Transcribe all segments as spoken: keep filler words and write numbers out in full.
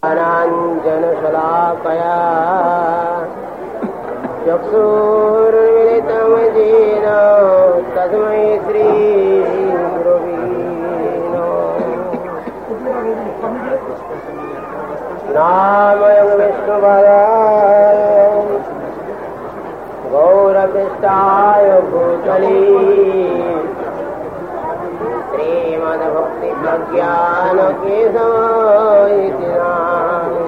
ज्ञानाञ्जनशलाकया चक्षुरुन्मिलितं येन तस्मै श्रीगुरवे नामयं विष्णुपदाय गौरकृष्णाय भूतले श्रीमद्भक्तिप्रज्ञानकेशवाय इति नाम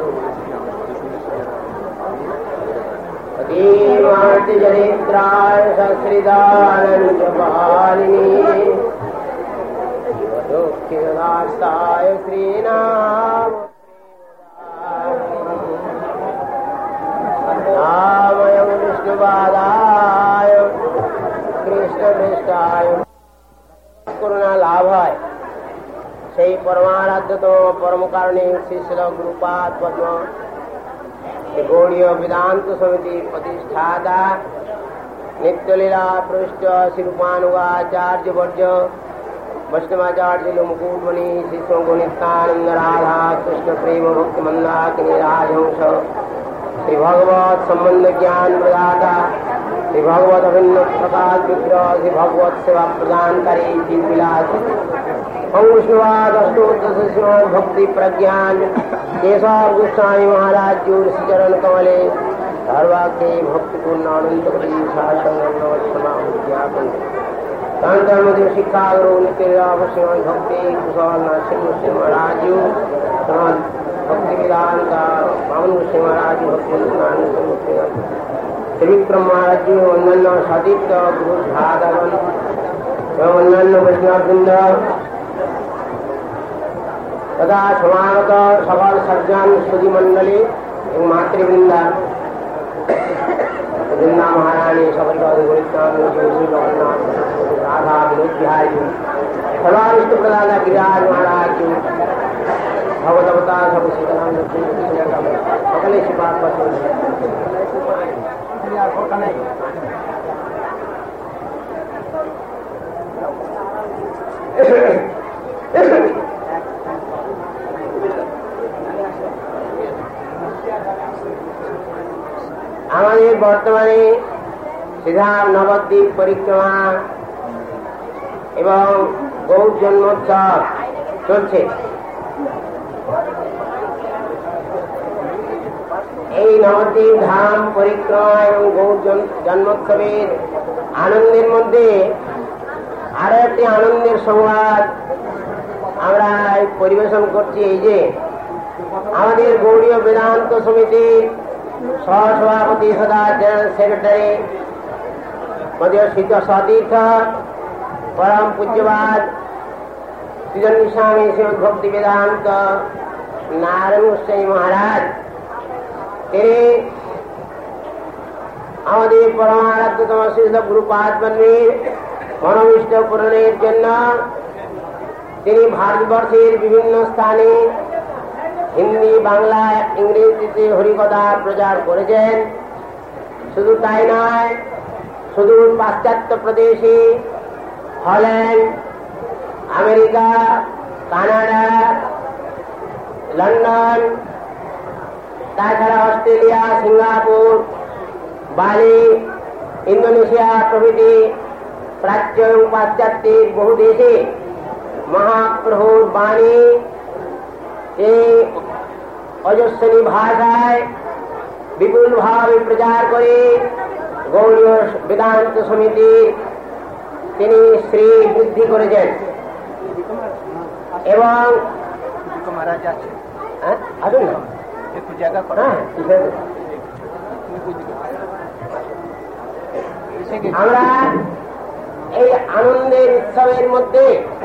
अतीमार्तिचरित्राय सश्रिदानन्दपालिनी दुःखिदास्ताय श्रीनाम नामयं विष्णुपादाय कृष्णपृष्ठाय করুণা লাভ হয় সেই পরমারাধ্যতম পরম কারণে শ্রীশিল গুরুপাদ পদ্ম গৌড়ীয় বেদান্ত সমিতির প্রতিষ্ঠাতা নিত্যলীলা পৃষ্ঠ শ্রীরূপানুগাচার্য বর্য বৈষ্ণবাচার্য মুকুটমণি শ্রী নিত্যানন্দ রাধা কৃষ্ণ প্রেম ভক্তি মন্দাকিনী রাজহংস শ্রী ভগবত সম্বন্ধ জ্ঞান প্রদাতা श्री भगवत अभिन्न प्रकाश विग्रह श्री भगवत सेवा प्रदानकारी जीव विलास विष्णुवाद अष्टोत्तर भक्ति प्रज्ञान केशव गोस्वामी महाराज जी चरण कमले सर्वाके भक्ति पूर्ण अनंत शासन ज्ञापन तंत्र शिक्षा गुरु नित्य भक्ति कुशल नरसिंह सिंह महाराज भक्ति वेदांत मामन सिंह महाराज भक्ति त्रिविक्रम महाराज जी अन्य सतीर्थ गुरु भागवन एवं अन्य वैष्णववृंद तथा समागत सकल सज्जन सुधी मंडली एवं मातृवृंद वृंदा महारानी सबरीनाथ राधा विनोद बिहारी सर्वारिष्ट प्रदाता गिरिराज महाराज जी भगवत सब सकल शिपात আমাদের বর্তমানে শ্রীধাম নবদ্বীপ পরিক্রমা এবং গৌর জন্মোৎসব চলছে। এই নবদ্বীপ ধাম পরিক্রমা এবং গৌর জন্মোৎসবের আনন্দের মধ্যে আরো একটি আনন্দের সংবাদ আমরা পরিবেশন করছি। এই যে আমাদের গৌড়ীয় বেদান্ত সমিতির সহসভাপতি সদা জেনারেল সেক্রেটারি মধ্যস্থিত সতীর্থ পরম পূজ্যবাদ শ্রীজন স্বামী শ্রীমদ ভক্তি বেদান্ত নারায়ণ গোস্বামী মহারাজ তিনি আমাদের পরমারাধ্যতম শ্রীল গুরুপাদ বন্মের মনোবিষ্ট পূরণের জন্য তিনি ভারতবর্ষের বিভিন্ন স্থানে হিন্দি বাংলা ইংরেজিতে হরিকথা প্রচার করেছেন। শুধু তাই নয়, সুদূর পাশ্চাত্য প্রদেশে হল্যান্ড, আমেরিকা, কানাডা, লন্ডন, তাছাড়া অস্ট্রেলিয়া, সিঙ্গাপুর, বালি, ইন্দোনেশিয়া প্রভৃতি প্রাচ্য এবং পাশ্চাত্যের বহু দেশে মহাপ্রভুর বাণী এই অজস্রী ভাষায় বিপুল ভাবে প্রচার করে গৌড়ীয় বেদান্ত সমিতি তিনি শ্রী বৃদ্ধি করেছেন। এবং আসুন না একটু জায়গা করা আমরা এই আনন্দের উৎসবের মধ্যে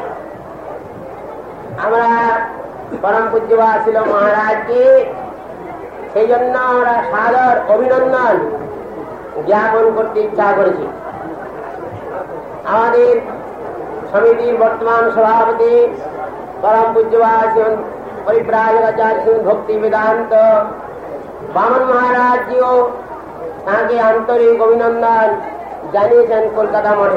আমরা পরম পূজ্যবাদ ছিল মহারাজকে সেই জন্য আমরা সাদর অভিনন্দন জ্ঞাপন করতে ইচ্ছা করেছি। আমাদের সমিতির বর্তমান সভাপতি পরম পূজ্যবাদ পরিব্রাজকাচার্য ভক্তি বেদান্ত বামন মহারাজজিও তাঁকে আন্তরিক অভিনন্দন জানিয়েছেন কলকাতা মঠে।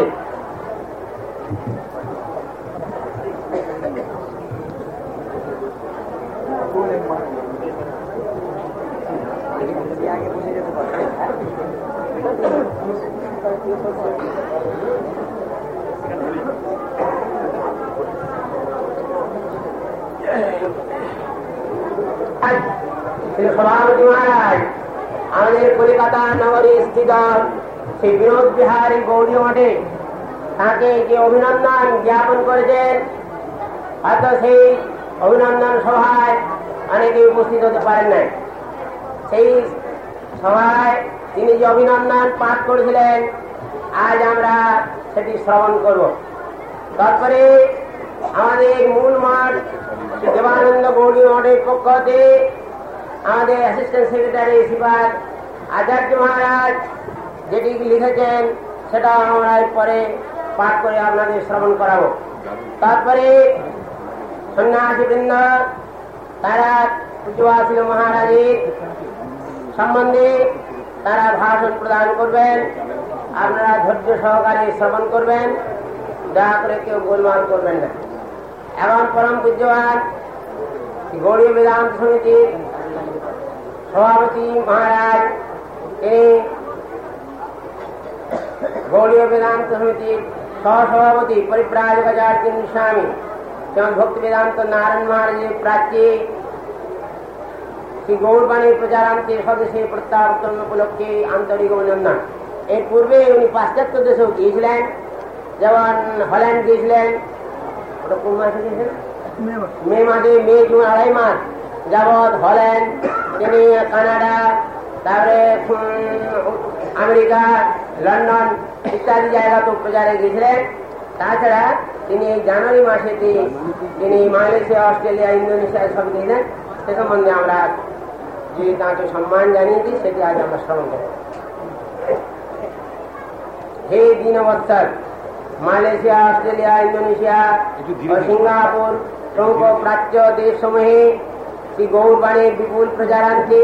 সভাপতি মহারাজ আমাদের কলিকাতা নগরী স্থিত সেই বিনোদ বিহারী গৌরী মঠে তাকে যে অভিনন্দন জ্ঞাপন করেছেন, হয়তো সেই অভিনন্দন সভায় অনেকে উপস্থিত হতে পারেন নাই। সেই সভায় তিনি যে অভিনন্দন পাঠ করেছিলেন আজ আমরা সেটি শ্রবণ করব। তারপরে আমাদের মূল মঠ দেবানন্দ গৌরী মঠের পক্ষ হতে আমাদের অ্যাসিস্ট্যান্ট সেক্রেটারি শ্রীপাদ আচার্য মহারাজ যেটি লিখেছেন সেটা আমরা পরে পাঠ করে আপনাদের শ্রবণ করাবো। তারপরে সন্ন্যাসীবৃন্দ তারা পূজ্যবাসীল মহারাজের সম্বন্ধে তারা ভাষণ প্রদান করবেন, আপনারা ধৈর্য সহকারে শ্রবণ করবেন, দয়া করে কেউ গোলমাল করবেন না। এবং পরম পূজ্যবান গৌড়ীয় বেদান্ত সমিতির সভাপতি মহারাজ এই গৌড়ীয় বেদান্ত সমিতির সহসভাপতি পরিব্রাজকাচার্য স্বামী যেমন ভক্তি বেদান্ত নারায়ণ মহারাজের প্রাচ্যে শ্রী গৌরবাণীর প্রচারান্তে স্বদেশে প্রত্যাবর্তন উপলক্ষে আন্তরিক অভিনন্দন। এর পূর্বে উনি পাশ্চাত্য দেশেও গিয়েছিলেন, যেমন হল্যান্ড গিয়েছিলেন, ওটা কোন মাসে গিয়েছিলেন? মে মাসে, মে জুন আড়াই মাস যাবৎ হল্যান্ড, তিনি কানাডা, তারপরে আমেরিকা, লন্ডন ইত্যাদি জায়গা তো প্রচারে গিয়েছিলেন। তাছাড়া তিনি এই জানুয়ারি মাসে তিনি মালয়েশিয়া, অস্ট্রেলিয়া, ইন্দোনেশিয়ায় সব গিয়েছেন। সে সম্বন্ধে আমরা যে তাকে সম্মান জানিয়েছি সেটি আজ আমরা শ্রবণ করব। হে দীনবৎসর, মালয়েশিয়া, অস্ট্রেলিয়া, ইন্দোনেশিয়া ও সিঙ্গাপুর প্রমুখ প্রাচ্য দেশ সমূহে শ্রী গৌরবাণীর বিপুল প্রচারান্তে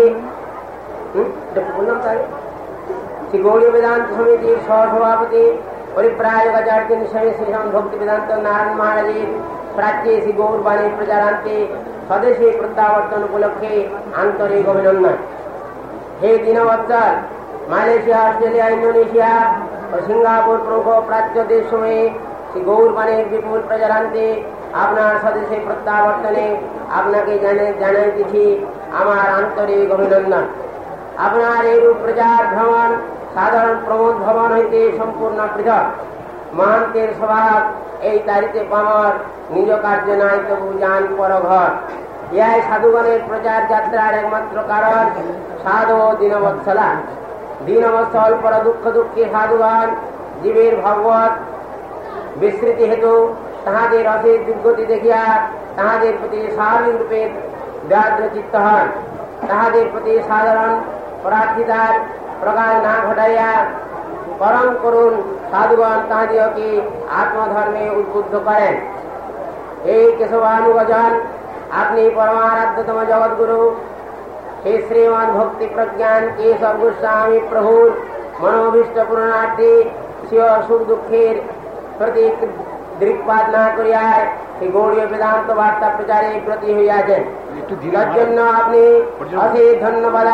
শ্রী গৌড়ীয় বেদান্ত সমিতির সহসভাপতি পরিব্রাজকাচার্য স্বামী শ্রীরাম ভক্তি বেদান্ত নারায়ণ মহারাজের প্রাচ্যে শ্রী গৌরবাণীর প্রচারান্তে স্বদেশে প্রত্যাবর্তন উপলক্ষে আন্তরিক অভিনন্দন। হে দীনবৎসর, মালয়েশিয়া, অস্ট্রেলিয়া, ইন্দোনেশিয়া ও সিঙ্গাপুর প্রমুখ প্রাচ্য দেশ সমূহে শ্রী গৌরবাণীর বিপুল প্রচারান্তে আপনার স্বদেশে প্রত্যাবর্তনে আপনাকে জানাইতেছি আমার আন্তরিক অভিনন্দন। আপনার এইরূপ প্রচার ভ্রমণ সাধারণ প্রমোদ ভবন হইতে সম্পূর্ণ পৃথক। মহান্তের স্বভাব এই তারিতে পামর, নিজ কার্য নাই তবু যান পর ঘর। ইহাই সাধুগণের প্রচার যাত্রার একমাত্র কারণ। সাধু দীনবৎসলা, দীনবৎসল পর দুঃখ দুঃখী সাধুগণ জীবের ভগবত বিস্মৃতি হেতু তাহাদের অশেষ দুর্গতি দেখিয়া তাহাদের প্রতি স্বাভাবিক রূপে ব্যাঘ্র চিত্ত হন। তাহাদের প্রতি সাধারণ প্রার্থিতার প্রকাশ না ঘটাইয়া পরম করুণ সাধুগণ তাহাদিওকে আত্মধর্মে উদ্বুদ্ধ করেন। এই কেশবানুগজন, আপনি পরমারাধ্যতম জগৎগুরু হে শ্রীমান ভক্তি প্রজ্ঞান কেশব গোস্বামী প্রভুর মনোভীষ্ট পূরণার্থে স্বীয় সুখ দুঃখের প্রতি দৃকপাত না করিয়ায় এই গৌড়ীয় বেদান্ত বার্তা প্রচারে ব্রতী হইয়াছেন। যার জন্য আপনি অশেষ ধন্যবাদ।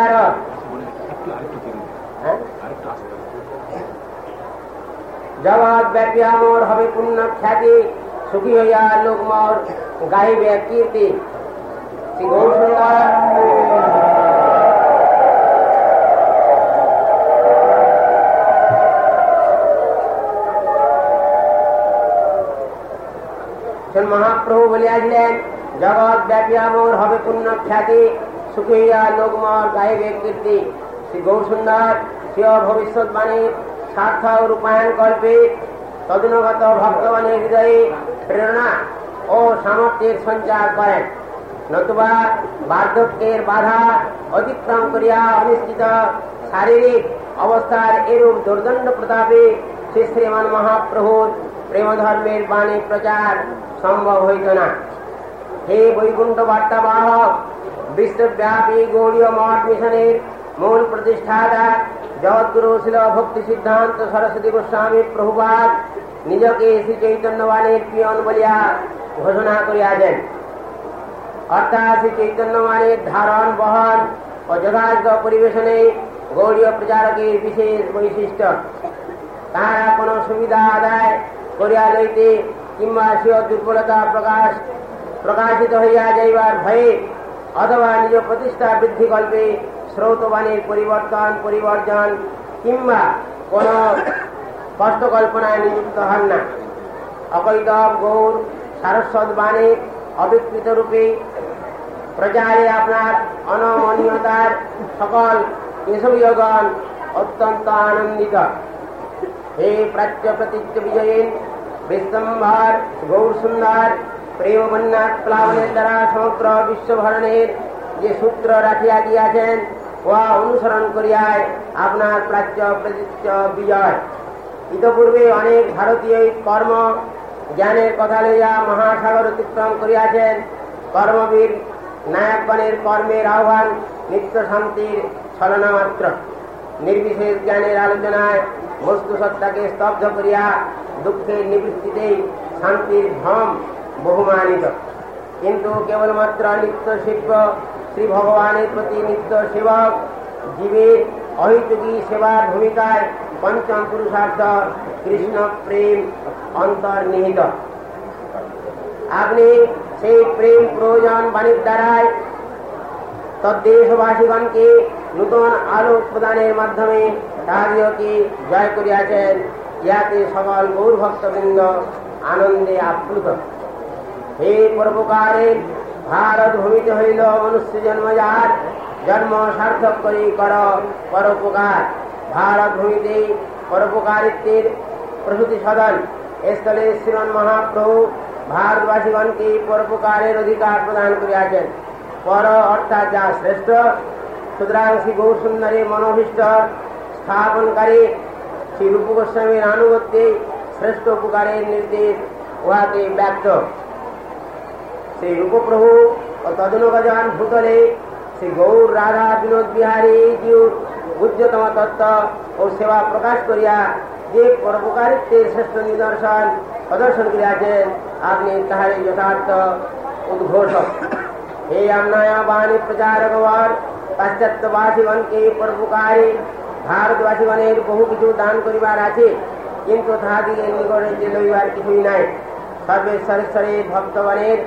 জগৎ ব্যাপী আমর হবে পুণ্য খ্যাতি, সুখী হইয়া লোক মোর গাইবে কীর্তি। শ্রী গৌর মহাপ্রভু বলিয়াছিলেন, জগৎ ব্যাপী আমর হবে পুণ্য খ্যাতি, সুখী হইয়া লোক মোর গাইবে কীর্তি। শ্রী গৌর সুন্দর স্বীয় ভবিষ্যৎবাণীর সার্থক রূপায়ণ কল্পে তদনুগত ভক্তগণের হৃদয়ে প্রেরণা ও সামর্থ্যের সঞ্চার করেন। নতুবা বার্ধক্যের বাধা অতিক্রম করিয়া অনিশ্চিত শারীরিক অবস্থার এরূপ দুর্দণ্ড প্রতাপে শ্রী শ্রীমান মহাপ্রভুর প্রেমধর্মের বাণী প্রচার সম্ভব হইত না। হে বৈকুণ্ঠ বার্তাবাহক, বিশ্বব্যাপী গৌড়ীয় মঠ মিশনের মূল প্রতিষ্ঠাতা জগৎগুরু শিল ভক্তি সিদ্ধান্ত সরস্বতী গোস্বামী প্রভুপাদ নিজকে শ্রী চৈতন্যবাণীর পিয়ন বলিয়া ঘোষণা করিয়াছেন। অর্থাৎ শ্রী চৈতন্যবাণীর ধারণ, বহন ও যথার্থ পরিবেশনে গৌড়ীয় প্রচারকের বিশেষ বৈশিষ্ট্য। তাহারা কোন সুবিধা আদায় করিয়া লইতে কিংবা স্বীয় দুর্বলতা প্রকাশ প্রকাশিত হইয়া যাইবার ভয়ে অথবা নিজ প্রতিষ্ঠা বৃদ্ধি কল্পে শ্রৌতবাণীর পরিবর্তন পরিবর্জন কিংবা কোন কষ্ট কল্পনায় নিযুক্ত হন না। অকৈতব গৌর সারস্বত বাণীর অবিকৃত রূপে প্রচারে আপনার অনমনীয়তার সকল কেশবীয়গণ অত্যন্ত আনন্দিত। হে প্রাচ্য প্রতীচ্য বিজয়ীন বিশ্বম্ভর গৌর সুন্দর প্রেম বন্যা প্লাবনের দ্বারা সমগ্র বিশ্বভরণের যে সূত্র রাখিয়া দিয়াছেন উহা অনুসরণ করিয়ায় আপনার প্রাচ্য প্রতীচ্য বিজয়। ইতপূর্বে অনেক ভারতীয় কর্ম জ্ঞানের কথা লইয়া মহাসাগর অতিক্রম করিয়াছেন। কর্মবীর নায়কগণের কর্মের আহ্বান নিত্য শান্তির ছলনা মাত্র। নির্বিশেষ জ্ঞানের আলোচনায় বস্তু সত্তাকে স্তব্ধ করিয়া দুঃখের নিবৃত্তিতেই শান্তির ভ্রম বহুমানিত। কিন্তু কেবলমাত্র নিত্য শিল্প শ্রী ভগবানের প্রতি নিত্য সেবক জীবের অহিতোগী সেবার ভূমিকায় পঞ্চম পুরুষার্থ কৃষ্ণ প্রেম অন্তর্নিহিত। আপনি সেই প্রেম প্রয়োজন বাণীর দ্বারায় তদ্দেশবাসীগণকে নূতন আলোক প্রদানের মাধ্যমে তাহাদিওকে জয় করিয়াছেন। ইহাতে সকল গৌর ভক্তবৃন্দ আনন্দে আপ্লুত। হে পরোপকারে ভারত ভূমিতে হইল মনুষ্য জন্ম যার, জন্ম সার্থক করি কর পরোপকার। ভারত ভূমিতে পরোপকারিত্বের প্রসূতি সদন স্থলে শ্রীমন মহাপ্রভু ভারতবাসীগণকে পরোপকারের অধিকার প্রদান করিয়াছেন। পর অর্থাৎ যা শ্রেষ্ঠ, সুতরাং শ্রী গৌর সুন্দরী মনোভীষ্ট স্থাপনকারী শ্রী রূপ গোস্বামীর আনুগত্যে শ্রেষ্ঠ উপকারের নির্দেশ উহাতে ব্যক্ত। শ্রী রূপপ্রভু ও তদনুগজন ভূতলে শ্রী গৌর রাধা বিনোদ বিহারী জিউর উচ্চতম তত্ত্ব ও সেবা প্রকাশ করিয়া যে পরোপকারিত্বের শ্রেষ্ঠ নিদর্শন প্রদর্শন করিয়াছেন, আপনি তাহার যথার্থ উদ্ঘোষক। হে অন্যায় বাণী প্রচারক বর, পাশ্চাত্যবাসীগণকে পরোপকারী ভারতবাসীগণের বহু কিছু দান করিবার আছে, কিন্তু তাহাদিকে নিকটে যে লইবার কিছুই নাই। সর্বেশ্বরেশ্বরের ভক্তগণের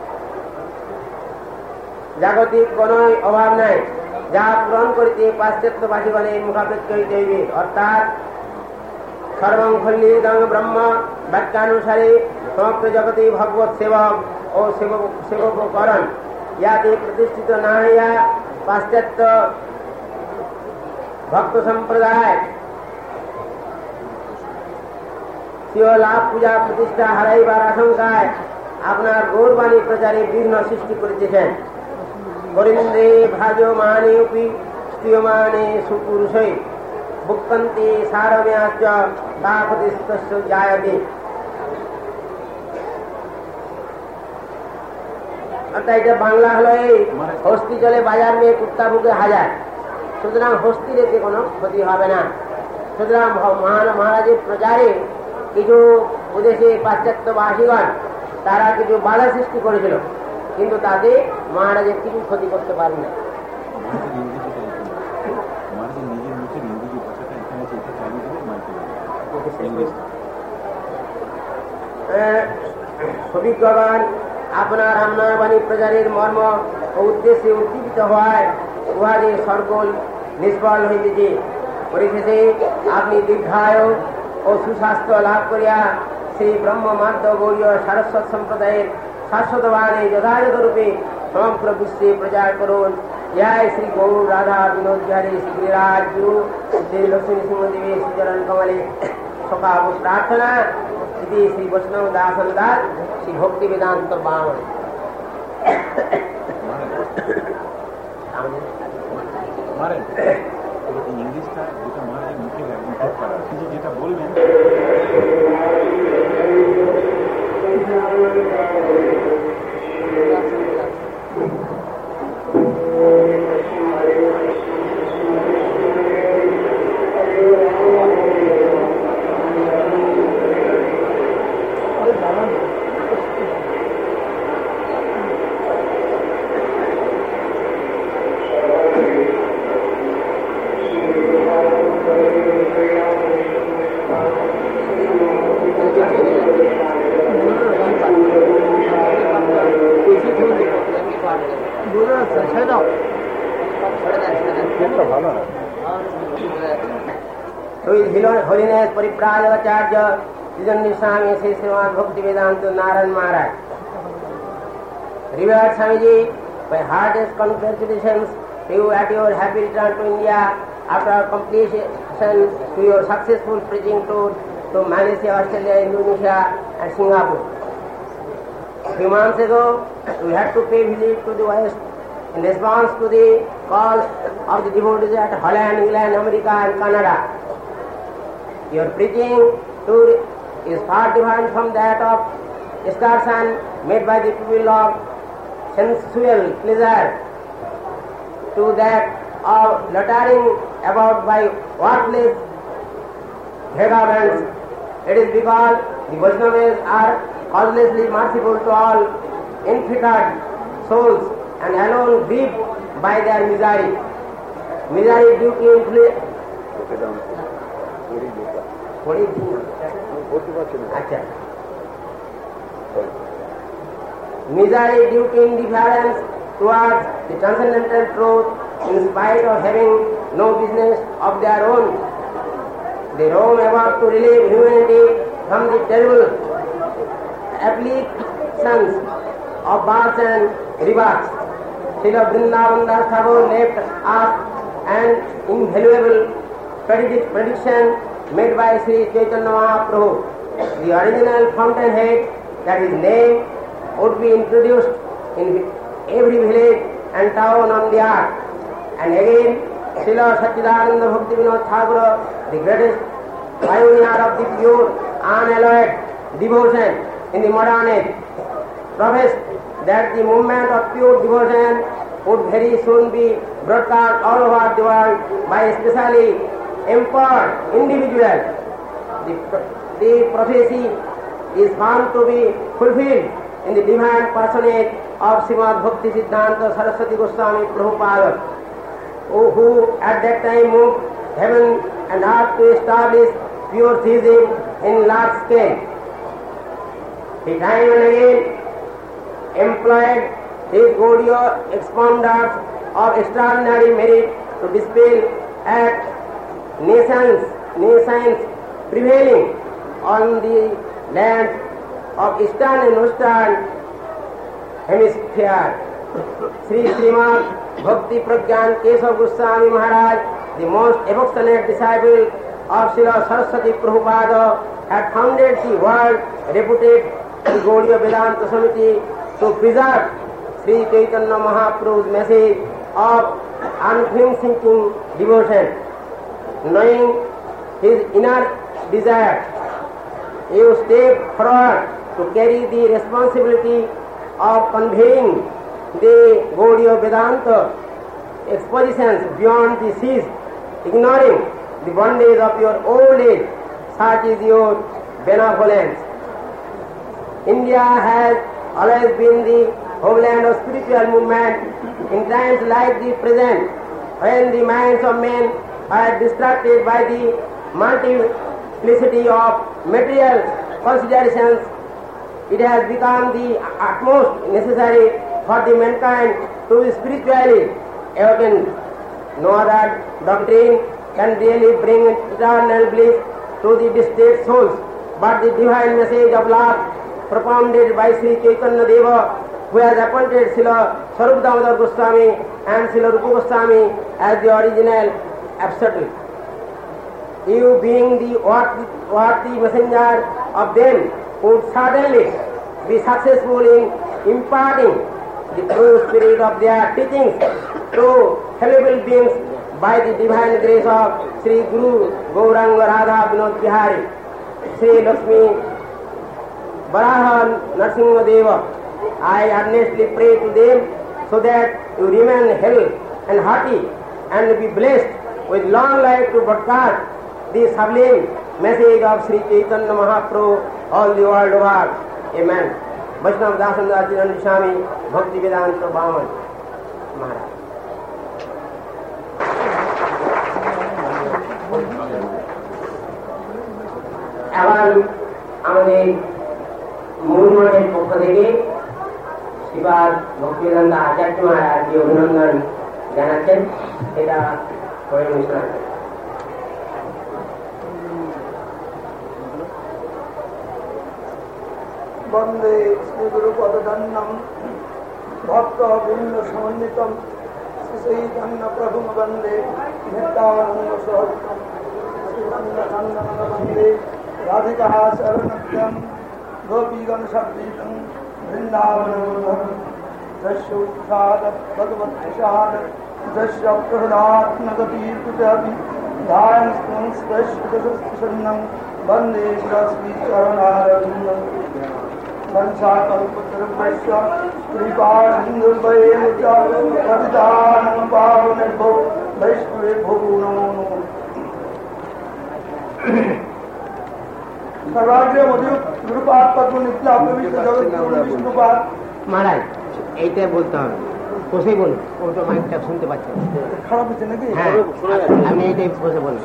জাগতিক কোন অভাব নাই, যা পূরণ করিতে পাশ্চাত্যবাসীগণের মুখাপেক্ষ হইতে হইবে। অর্থাৎ সর্বং খল্লিদং ব্রহ্ম বাক্যানুসারে সমগ্র জগতে ভগবত সেবক ও সেবককরণ ইয়াতে প্রতিষ্ঠিত না হইয়া পাশ্চাত্য ভক্ত সম্প্রদায় স্বীয় লাভ পূজা প্রতিষ্ঠা হারাইবার আশঙ্কায় আপনার গৌরবাণী প্রচারে বিঘ্ন সৃষ্টি করিতেছেন। বরিন্দ্রে ভাজমানে উপি স্ত্রিয়মানে সুপুরুষৈ ভুক্তন্তে সারমেয়াচ তাপতিস্তস্য জায়তে। অর্থাৎ এটা বাংলা হলো এই হস্তি চলে বাজার মেয়ে কুত্তা বুকে হাজার। সুতরাং হস্তি রেখে কোনো ক্ষতি হবে না। সুতরাং মহারাজের প্রচারে কিছু উদ্দেশ্যে পাশ্চাত্যবাসীগণ তারা কিছু বাধা সৃষ্টি করেছিল, কিন্তু তাতে মহারাজের কিছু ক্ষতি করতে পারেন না। অভিজ্ঞগণ আপনার অন্যায়বাণী প্রচারের মর্ম ও উদ্দেশ্যে উদ্দীপিত হওয়ায় উহাদের সর্বল নিষ্ফল হইতেছে। পরিশেষে আপনি দীর্ঘায়ু ও সুস্বাস্থ্য লাভ করিয়া সেই ব্রহ্মমাদ্য গৌরীয় সারস্বত সম্প্রদায়ের শাশ্বত বাণী যথাযথ রূপে সমগ্র বিশ্বে প্রচার করুন। জয় শ্রী গৌর রাধা বিনোদ বিহারী শ্রীরাজ গুরু শ্রী লক্ষ্মী সিংহদেবী শ্রীচরণ কমলে সকা প্রার্থনা শ্রী শ্রী বৈষ্ণব দাসন দাস শ্রী ভক্তি বেদান্ত বামন। ইংলিশটা যেটা মহারাজের মুখে কিন্তু যেটা বলবেন ছেড়ে দাও ভালো না To His Holiness Parivrajacharya Sridhar Swami Sri Srimad Bhaktivedanta Narayan Maharaj. Revered Swamiji, my heartiest congratulations to you at your happy return to India after completion to your successful preaching tour to Malaysia, Australia, Indonesia and Singapore. A few months ago, we had to pay visit to the West in response to the call of the devotees at Holland, England, America and Canada. Your preaching tour is far different from that of excursion made by the people of sensual pleasure to that of loitering about by worthless vagabonds. It is because the Vaishnavas are causelessly merciful to all inflicted souls and alone grieved by their misery. Misery due to influence. अच्छा misery due to indifference towards the transcendental truth in spite of having no business of their own. They roam about to relieve humanity from the terrible afflictions of births and rebirths. Srila Vrindavan Das Thakur left us an invaluable prediction made by Sri Chaitanya Mahaprabhu. The original fountainhead, that is name, would be introduced in every village and town on the earth. And again, Srila Satchidananda Bhakti Vinod Thakur, the greatest pioneer of the pure, unalloyed devotion in the modern age, professed that the movement of pure devotion would very soon be broadcast all over the world by especially empowered individuals. The, the prophecy is found to be fulfilled in the divine personage of Srimad Bhakti Siddhanta Saraswati Goswami Prabhupada, who, who at that time moved heaven and earth to establish pure theism in large scale. He time and again employed his Gaudiya expounders of extraordinary merit to dispel at nations, nations prevailing on the land of eastern and western hemisphere. Sri Srimad Bhakti Pragyan Keshav Goswami Maharaj, the most affectionate disciple of Srila Saraswati Prabhupada, had founded the world reputed Gaudiya Vedanta Samiti to preserve Sri Chaitanya Mahaprabhu's message of unflinching devotion. Knowing his inner desire, you step forward to carry the responsibility of conveying the Gaudiya Vedanta expositions beyond the seas, ignoring the bondage of your old age. Such is your benevolence. India has always been the homeland of spiritual movement. In times like the present, when the minds of men are distracted by the multiplicity of material considerations, it has become the utmost necessary for the mankind to be spiritually awakened. No other doctrine can really bring eternal bliss to the distressed souls, but the divine message of love propounded by Sri Chaitanya Deva, who has appointed Srila Sarup Damodar Goswami and Srila Rupa Goswami as the original absolute. You being the worthy, worthy messenger of them would certainly be successful in imparting the true spirit of their teachings to fallible beings by the divine grace of Sri Guru Gauranga Radha Vinod Bihari, Sri Lakshmi Varaha Narsimha Deva. I earnestly pray to them so that you remain healthy and hearty and be blessed with long life to broadcast the sublime message of Sri Chaitanya Mahaprabhu all the world over. Amen. Vaishnava Dasandar Sridhar Swami Bhakti Vedanta Bhavan Maharaj. এবার আমাদের মূল মনের পক্ষ থেকে শ্রীপাদ ভক্তিবেদান্ত আচার্য মহারাজ যে অভিনন্দন জানাচ্ছেন সেটা করে অনুষ্ঠান। বন্দে শ্রীগুরু পদদন্ডম ভক্ত বৃন্দ সমন্বিতম শ্রীচৈতন্য প্রভু বন্দে নিত্যানন্দ সহজিতম শ্রীনন্দনন্দন বন্দে রাধিকা শরণত্যম গোপীগণ সদ্গীতম বৃন্দাবন যস্য উৎসাদ ভগবৎ প্রসাদ যস্য প্রহ্লাদনগতীর্কুটাপি ধারণ স্পৃশন্নম বন্দে শ্রীচরণারবিন্দম वंशाकल्पतरुभ्यश्च कृपासिन्धुभ्येव च पतितानां पावनेभ्यो वैष्णवेभ्यो नमो नमः। सर्वाग्रे मधु गुरुपाद पद्म नित्या पवित्र जगद्गुरु विष्णुपाद महाराज এইটা বলতে হবে, বসে বলুন, ও তো মাইকটা শুনতে পাচ্ছে খারাপ হচ্ছে নাকি? হ্যাঁ আমি এইটাই বসে বলুন।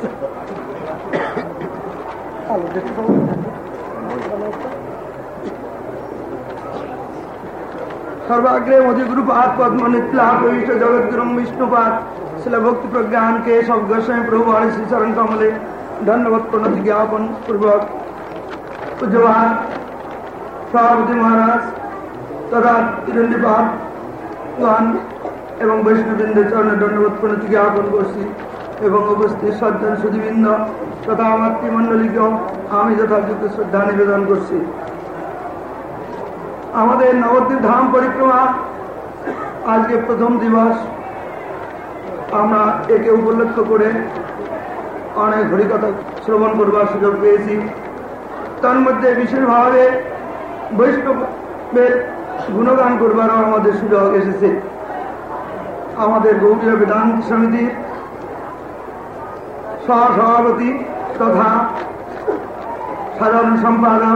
আলো দেখতে পাবো सर्वाग्रे मधु गुरुपाद पद्म नित्या पवित्र जगद्गुरु विष्णुपाद शिला भक्ति प्रज्ञान के सब गोस्वामी प्रभु वाले श्री चरण कमले धन्यवाद प्रणति ज्ञापन पूर्वक पूज्यवान सभापति महाराज तथा तिरंडीपाद गान एवं वैष्णववृंद चरण धन्यवाद प्रणति ज्ञापन करছি এবং উপস্থিত সজ্জন সুধীবৃন্দ তথা মাতৃমণ্ডলীকে আমি যথাযোগ্য শ্রদ্ধা নিবেদন করছি। আমাদের নবদ্বীপ ধাম পরিক্রমা আজকে প্রথম দিবস। আমরা একে উপলক্ষ করে অনেক হরিকথা শ্রবণ করবার সুযোগ পেয়েছি। তার মধ্যে বিশেষভাবে বৈষ্ণবের গুণগান করবারও আমাদের সুযোগ এসেছে। আমাদের গৌড়ীয় বেদান্ত সমিতির সহসভাপতি তথা সাধারণ সম্পাদক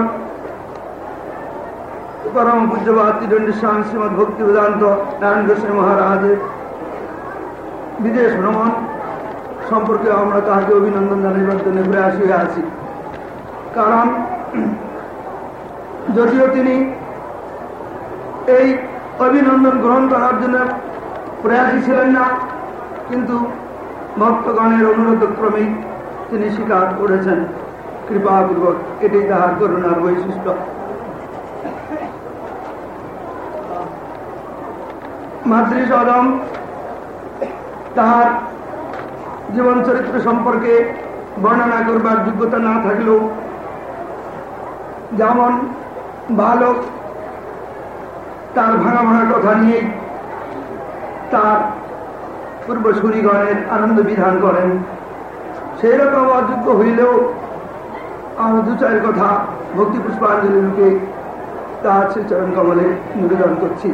परम पूज्यपाद त्रिदंडी स्वामी श्रीमद भक्ति वेदांत नारायण गोस्वामी महाराजेर विदेश भ्रमण सम्पर्के आमरा ताके अभिनंदन जानाइबार जन्य प्रयासी आछि। कारण यदिओ तिनि এই অভিনন্দন গ্রহণ করার জন্য প্রয়াসী ছিলেন না, কিন্তু ভক্তগণের অনুরোধ ক্রমেই তিনি স্বীকার করেছেন কৃপাপূর্বক। এটাই তাহার করুণার বৈশিষ্ট্য। মাদ্রি সদম তাহার জীবন চরিত্র সম্পর্কে বর্ণনা করবার যোগ্যতা না থাকলেও যেমন বালক তার ভাঙা ভাঙা কথা নিয়েই তার পূর্বসূরিগণের আনন্দ বিধান করেন, সেই রকম অযোগ্য হইলেও আমি দু চার কথা ভক্তি পুষ্পাঞ্জলি রূপে তাহার শ্রীচরণ কমলে নিবেদন করছি।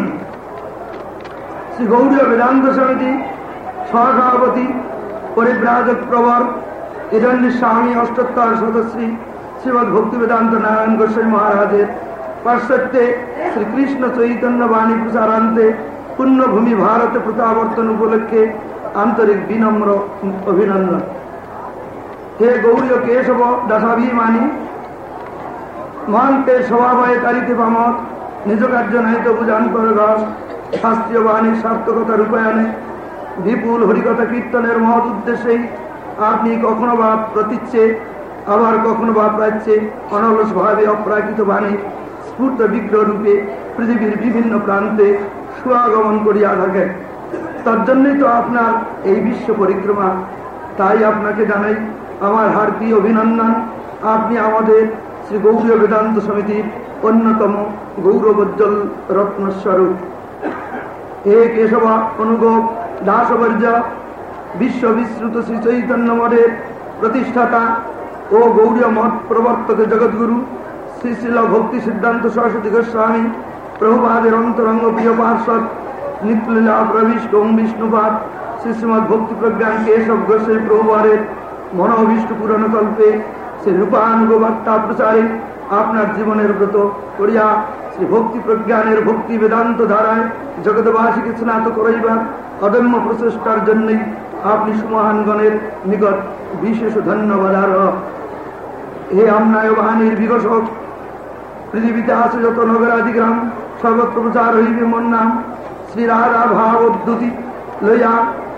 শ্রী গৌড়ীয় বেদান্ত সমিতি সহসভাপতি পরিব্রাজক প্রবর হিরণ্য স্বামী অষ্টোত্তর সদস্যী শ্রীমদ ভক্তি বেদান্ত নারায়ণ গোস্বামী মহারাজের পার্শ্বত্যে শ্রীকৃষ্ণ চৈতন্য বাণী প্রচারান্তে পুণ্যভূমি ভারতে প্রত্যাবর্তন উপলক্ষে আন্তরিক বিনম্র অভিনন্দন। হে গৌড়ীয় কেশব দাসাভিমানী মহান্তের স্বভাবয়ে কারিতে পামত নিজ কার্য নাহিত বুঝান পরগস শাস্ত্রীয় বাণীর সার্থকতা রূপায়ণে বিপুল হরিকথা কীর্তনের মহৎ উদ্দেশ্যেই আপনি কখনো বা প্রতীচ্ছে আবার কখনো বা প্রাচ্যে অনলস ভাবে অপ্রাকৃত বাণী স্ফূর্ত বিগ্রহ রূপে পৃথিবীর বিভিন্ন প্রান্তে সুয়াগমন করিয়া থাকেন। তার জন্যই তো আপনার এই বিশ্ব পরিক্রমা। তাই আপনাকে জানাই আমার হার্দিক অভিনন্দন। আপনি আমাদের শ্রী গৌড়ীয় বেদান্ত সমিতির অন্যতম গৌরবোজ্জ্বল রত্নস্বরূপ। হে কেশব অনুগোপ দাসবর্য বিশ্ব বিশ্রুত শ্রী চৈতন্য মঠের প্রতিষ্ঠাতা ও গৌড়ীয় মঠ প্রবর্তক জগৎগুরু শ্রী শ্রীল ভক্তি সিদ্ধান্ত সরস্বতী গোস্বামী প্রভুপাদের অন্তরঙ্গ প্রিয় পার্শ্বদ নিত্যলীলা প্রবিষ্ট ওম বিষ্ণুপাদ শ্রী শ্রীমদ ভক্তি প্রজ্ঞান কেশব গোস্বামী প্রভুপাদের মনোভীষ্ট পূরণ কল্পে শ্রী রূপানুগবার্তা প্রচারে আপনার জীবনের ব্রত করিয়া শ্রী ভক্তি প্রজ্ঞানের ভক্তি বেদান্ত ধারায় জগৎবাসীকে স্নাত করাইবার অদম্য প্রচেষ্টার জন্যই আপনি সুমহানগণের নিকট বিশেষ ধন্যবাদ। হে আমনায় বাহিনীর বিকশক, পৃথিবীতে আছে যত নগরাদি গ্রাম সর্বত্র প্রচার হইবে মোর নাম। শ্রী রাধা ভাব উদ্ধতি লইয়া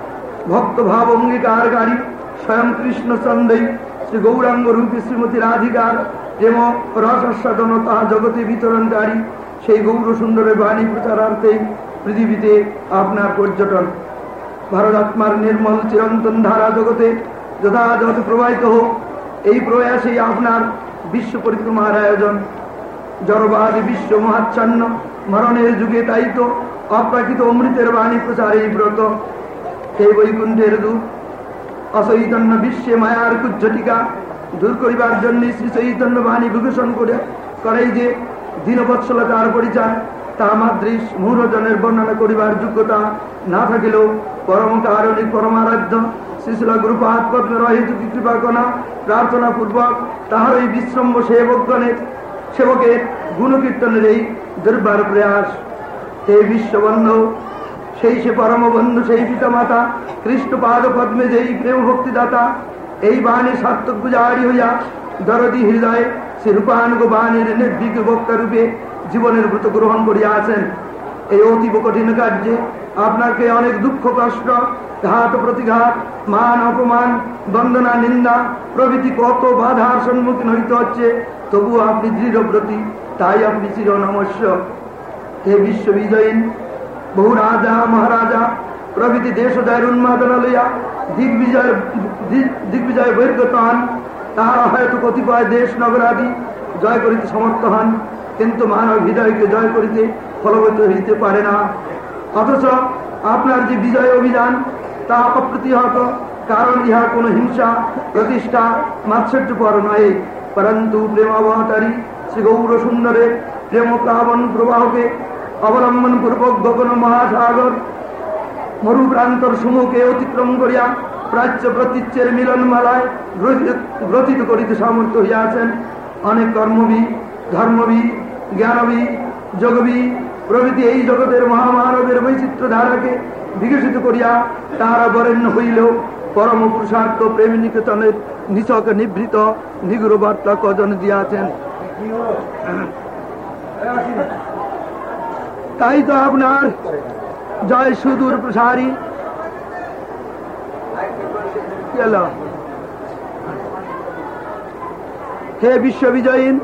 ভক্ত ভাব অঙ্গীকারকারী স্বয়ং কৃষ্ণ চন্দ্রই শ্রী গৌরাঙ্গ রূপী শ্রীমতী রাধিকার প্রেম রসাস্বাদন তাহা জগতে বিতরণকারী সেই গৌর সুন্দরের বাণী প্রচারার্থে পৃথিবীতে আপনার পর্যটন। ভারতাত্মার নির্মল চিরন্তন ধারা জগতে যথাযথ প্রবাহিত হোক, এই প্রয়াসেই আপনার বিশ্ব পরিক্রমার আয়োজন। জড়বাদী বিশ্ব মহাচ্ছন্ন মরণের যুগে তাই তো অপ্রাকৃত অমৃতের বাণী প্রচারে ব্রত। সেই বৈকুণ্ঠের দূত অচৈতন্য বিশ্বে মায়ার কুজ্জটিকা দূর করিবার জন্য শ্রী চৈতন্য বাণী বিভূষণ করে করাই যে দীনবৎসলতার পরিচয়, তা মাদ্রিস মুহূর্জনের বর্ণনা করিবার যোগ্যতা না থাকিলেও পরম কারণিক পরমারাধ্য শ্রীশিল গুরুপাদ পদ্মের অহেতুকী কৃপাকণা প্রার্থনা পূর্বক তাহার এই বিশ্রম্ভ সেবকগণের সেবকের গুণকীর্তনের এই দুর্বার প্রয়াস। হে বিশ্ববন্ধু, সেই সে পরম বন্ধু, সেই পিতা মাতা কৃষ্ণ পাদ পদ্মে যেই প্রেম ভক্তিদাতা, এই বাণী সার্থক পূজারি হইয়া দরদি হৃদয়ে সে রূপানুগ বাণীর নির্ভীক বক্তা রূপে জীবনের ব্রত গ্রহণ করিয়া আছেন। এই অতীব কঠিন কার্যে আপনাকে অনেক দুঃখ কষ্ট, ঘাত প্রতিঘাত, মান অপমান, বন্দনা নিন্দা প্রভৃতি কত বাধার সম্মুখীন হইতে হচ্ছে, তবুও আপনি দৃঢ়ব্রতী, তাই আপনি চির নমস্য। হে বিশ্ববিজয়ীন, বহু রাজা মহারাজা প্রভৃতি দেশোদয়ের উন্মাদনা লইয়া দিগ্বিজয় দিগ্বিজয় বহির্গত হন। তাহারা হয়তো কতিপয় দেশ নগরাদি জয় করিতে সমর্থ হন, কিন্তু মানব হৃদয়কে জয় করিতে ফলবত হইতে পারে না। অথচ আপনার যে বিজয় অভিযান তা অপ্রতিহত, কারণ ইহা কোন হিংসা প্রতিষ্ঠা মাৎসর্যপর নয়, পরন্তু প্রেমাবতারী শ্রী গৌর সুন্দরের প্রেম প্লাবন প্রবাহকে অবলম্বন পূর্বক গগন মহাসাগর মরুপ্রান্তর সমূহকে অতিক্রম করিয়া প্রাচ্য প্রতীচ্যের মিলনমালায় গ্রথিত করিতে সামর্থ্য হইয়াছেন। অনেক কর্মবী, ধর্মবী, জ্ঞানবী, যোগবী প্রভৃতি এই জগতের মহামানবের বৈচিত্র্য ধারাকে বিকশিত করিয়া তাহারা বরেণ্য হইলেও পরম পুরুষার্থ প্রেম নিকেতনের নিছক নিভৃত নিগুড় বার্তা কজন দিয়াছেন। তাই তো আপনার জয় সুদূর প্রসারী। হে বিশ্ববিজয়ীন,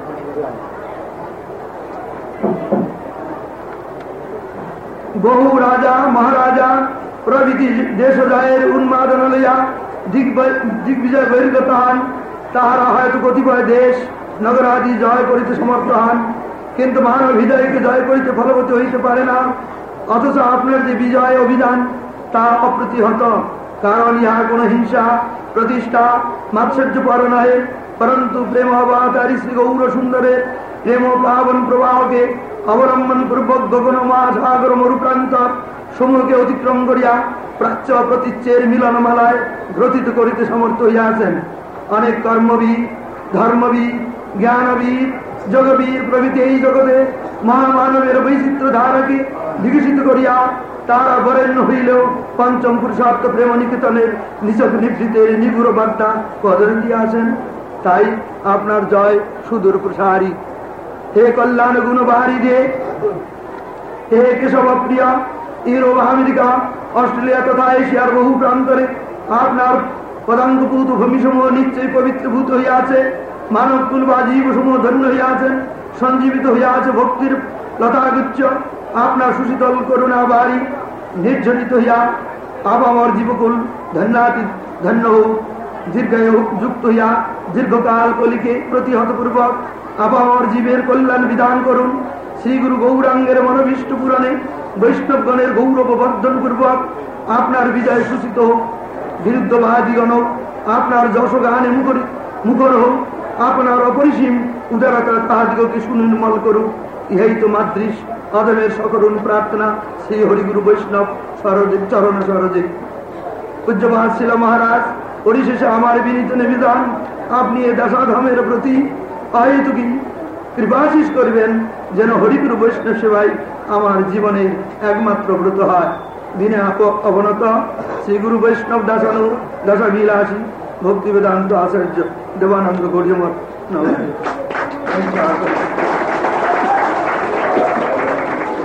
বহু রাজা মহারাজা প্রভৃতি দেশ জয়ের উন্মাদনা লইয়া দিগ্বিজয় বহির্গত হন। তাহারা হয়তো কতিপয় দেশ নগরাদি জয় করিতে সমর্থ হন, কিন্তু মানব হৃদয়কে জয় করিতে ফলবতী হইতে পারে না। অথচ আপনার যে বিজয় অভিযান তা অপ্রতিহত, কারণ ইহা কোন হিংসা প্রতিষ্ঠা মাৎসর্যপর নয়, পরন্তু প্রেম অবতারী শ্রী গৌর সুন্দরের প্রেম প্লাবন প্রবাহকে অবলম্বন পূর্বক গগন মহাসাগর মরুপ্রান্তর সমূহকে অতিক্রম করিয়া প্রাচ্য প্রতীচ্যের মিলনমালায় গ্রথিত করিতে সমর্থ হইয়াছেন। অনেক কর্মবী, ধর্মবী, জ্ঞানবীর, যোগবীর প্রভৃতি এই জগতে মহামানবের বৈচিত্র্য ধারাকে বিকশিত করিয়া তারা বরেণ্য হইলেও পঞ্চম পুরুষার্থ প্রেম নিকেতনের নিছক নিভৃতের নিগুড় বার্তা কদর দিয়াছেন। তাই আপনার জয় সুদূর প্রসারী। হে কল্যাণ গুণবাহারী দে, হে কেশব প্রিয়া, ইউরোপ, আমেরিকা, অস্ট্রেলিয়া তথা এশিয়ার বহু প্রান্তরে আপনার পদাঙ্গভূত ভূমিসমূহ নিশ্চয়ই পবিত্রভূত হইয়াছে। মানব কুল বা জীব সমূহ ধন্য হইয়াছেন, সঞ্জীবিত হইয়াছে ভক্তির লতাগুচ্ছ। আপনার সুশীতল করুণা বাড়ি নির্ঝরিত হইয়া আপামর জীবকুল ধন্যাতি ধন্য হোক, দীর্ঘায়ু যুক্ত হইয়া দীর্ঘকাল কলিকে প্রতিহত পূর্বক আপামর জীবের কল্যাণ বিধান করুন। শ্রী গুরু গৌরাঙ্গের মনোবিষ্ট পুরাণে বৈষ্ণবগণের গৌরব বর্ধন পূর্বক আপনার বিজয় সূচিত হোক। বিরুদ্ধবাদীগণ আপনার যশ গানে মুখর মুখর হোক। আপনার অপরিসীম উদারতা তাহাদিগকে সুনির্মল করুক। ইহাই তো মাদ্রিস অদমের সকরুণ প্রার্থনা শ্রী হরিগুরু বৈষ্ণব সরজে চরণ সরজে। পূজ্যপাদ শিল মহারাজ, পরিশেষে আমার বিনীত নিবেদন, আপনি এ দশাধামের প্রতি অহেতুকী কৃপাশিস করবেন, যেন হরিগুরু বৈষ্ণব সেবাই আমার জীবনের একমাত্র ব্রত হয়। দিনে অবনত শ্রী গুরু বৈষ্ণব দাসানু দশাবিলাসী ভক্তি বেদান্ত আচার্য দেবানন্দ গৌরমঠ নম।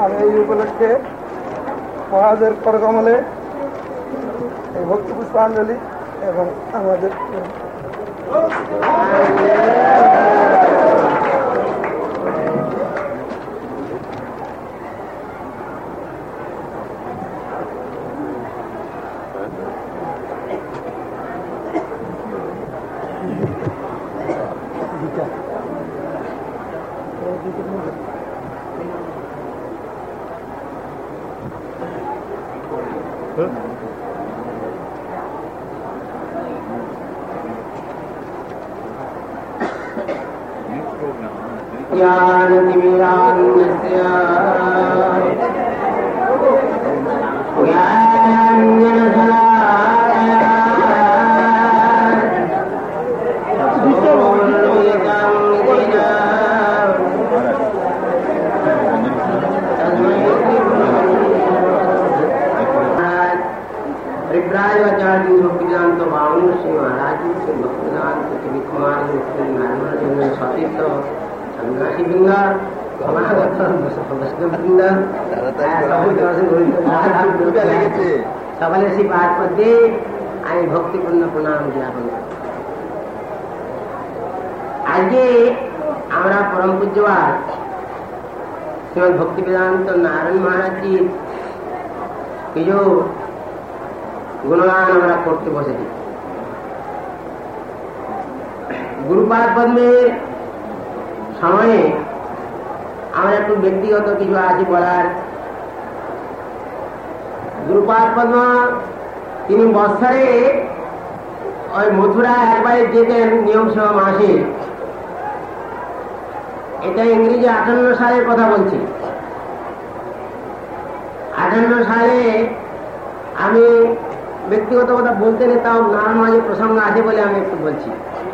আমি এই উপলক্ষে মহাজের করকমলে এই ভক্তি পুষ্পাঞ্জলি এবং আমাদের সকলের সেই পাঠ পদ্মে আমি ভক্তিপূর্ণ প্রণাম জ্ঞাপন করি। আজকে আমরা পরম পূজ্যবাদ শ্রীমদ ভক্তি বেদান্ত নারায়ণ মহারাজজির কিছু গুণগান আমরা করতে বসেছি। গুরুপাদ পদ্মের সময়ে আমরা একটু ব্যক্তিগত কিছু আছে বলার। গুরুপাদ পদ্ম তিনি বৎসরে ওই মথুরা একবারে যেতেন নিয়ম সহ মাসে। এটা ইংরেজি আটান্ন সালের কথা বলছি। আটান্ন সালে আমি ব্যক্তিগত কথা বলতে নেই, তাও নানান মাঝে প্রসঙ্গ আছে বলে আমি একটু বলছি।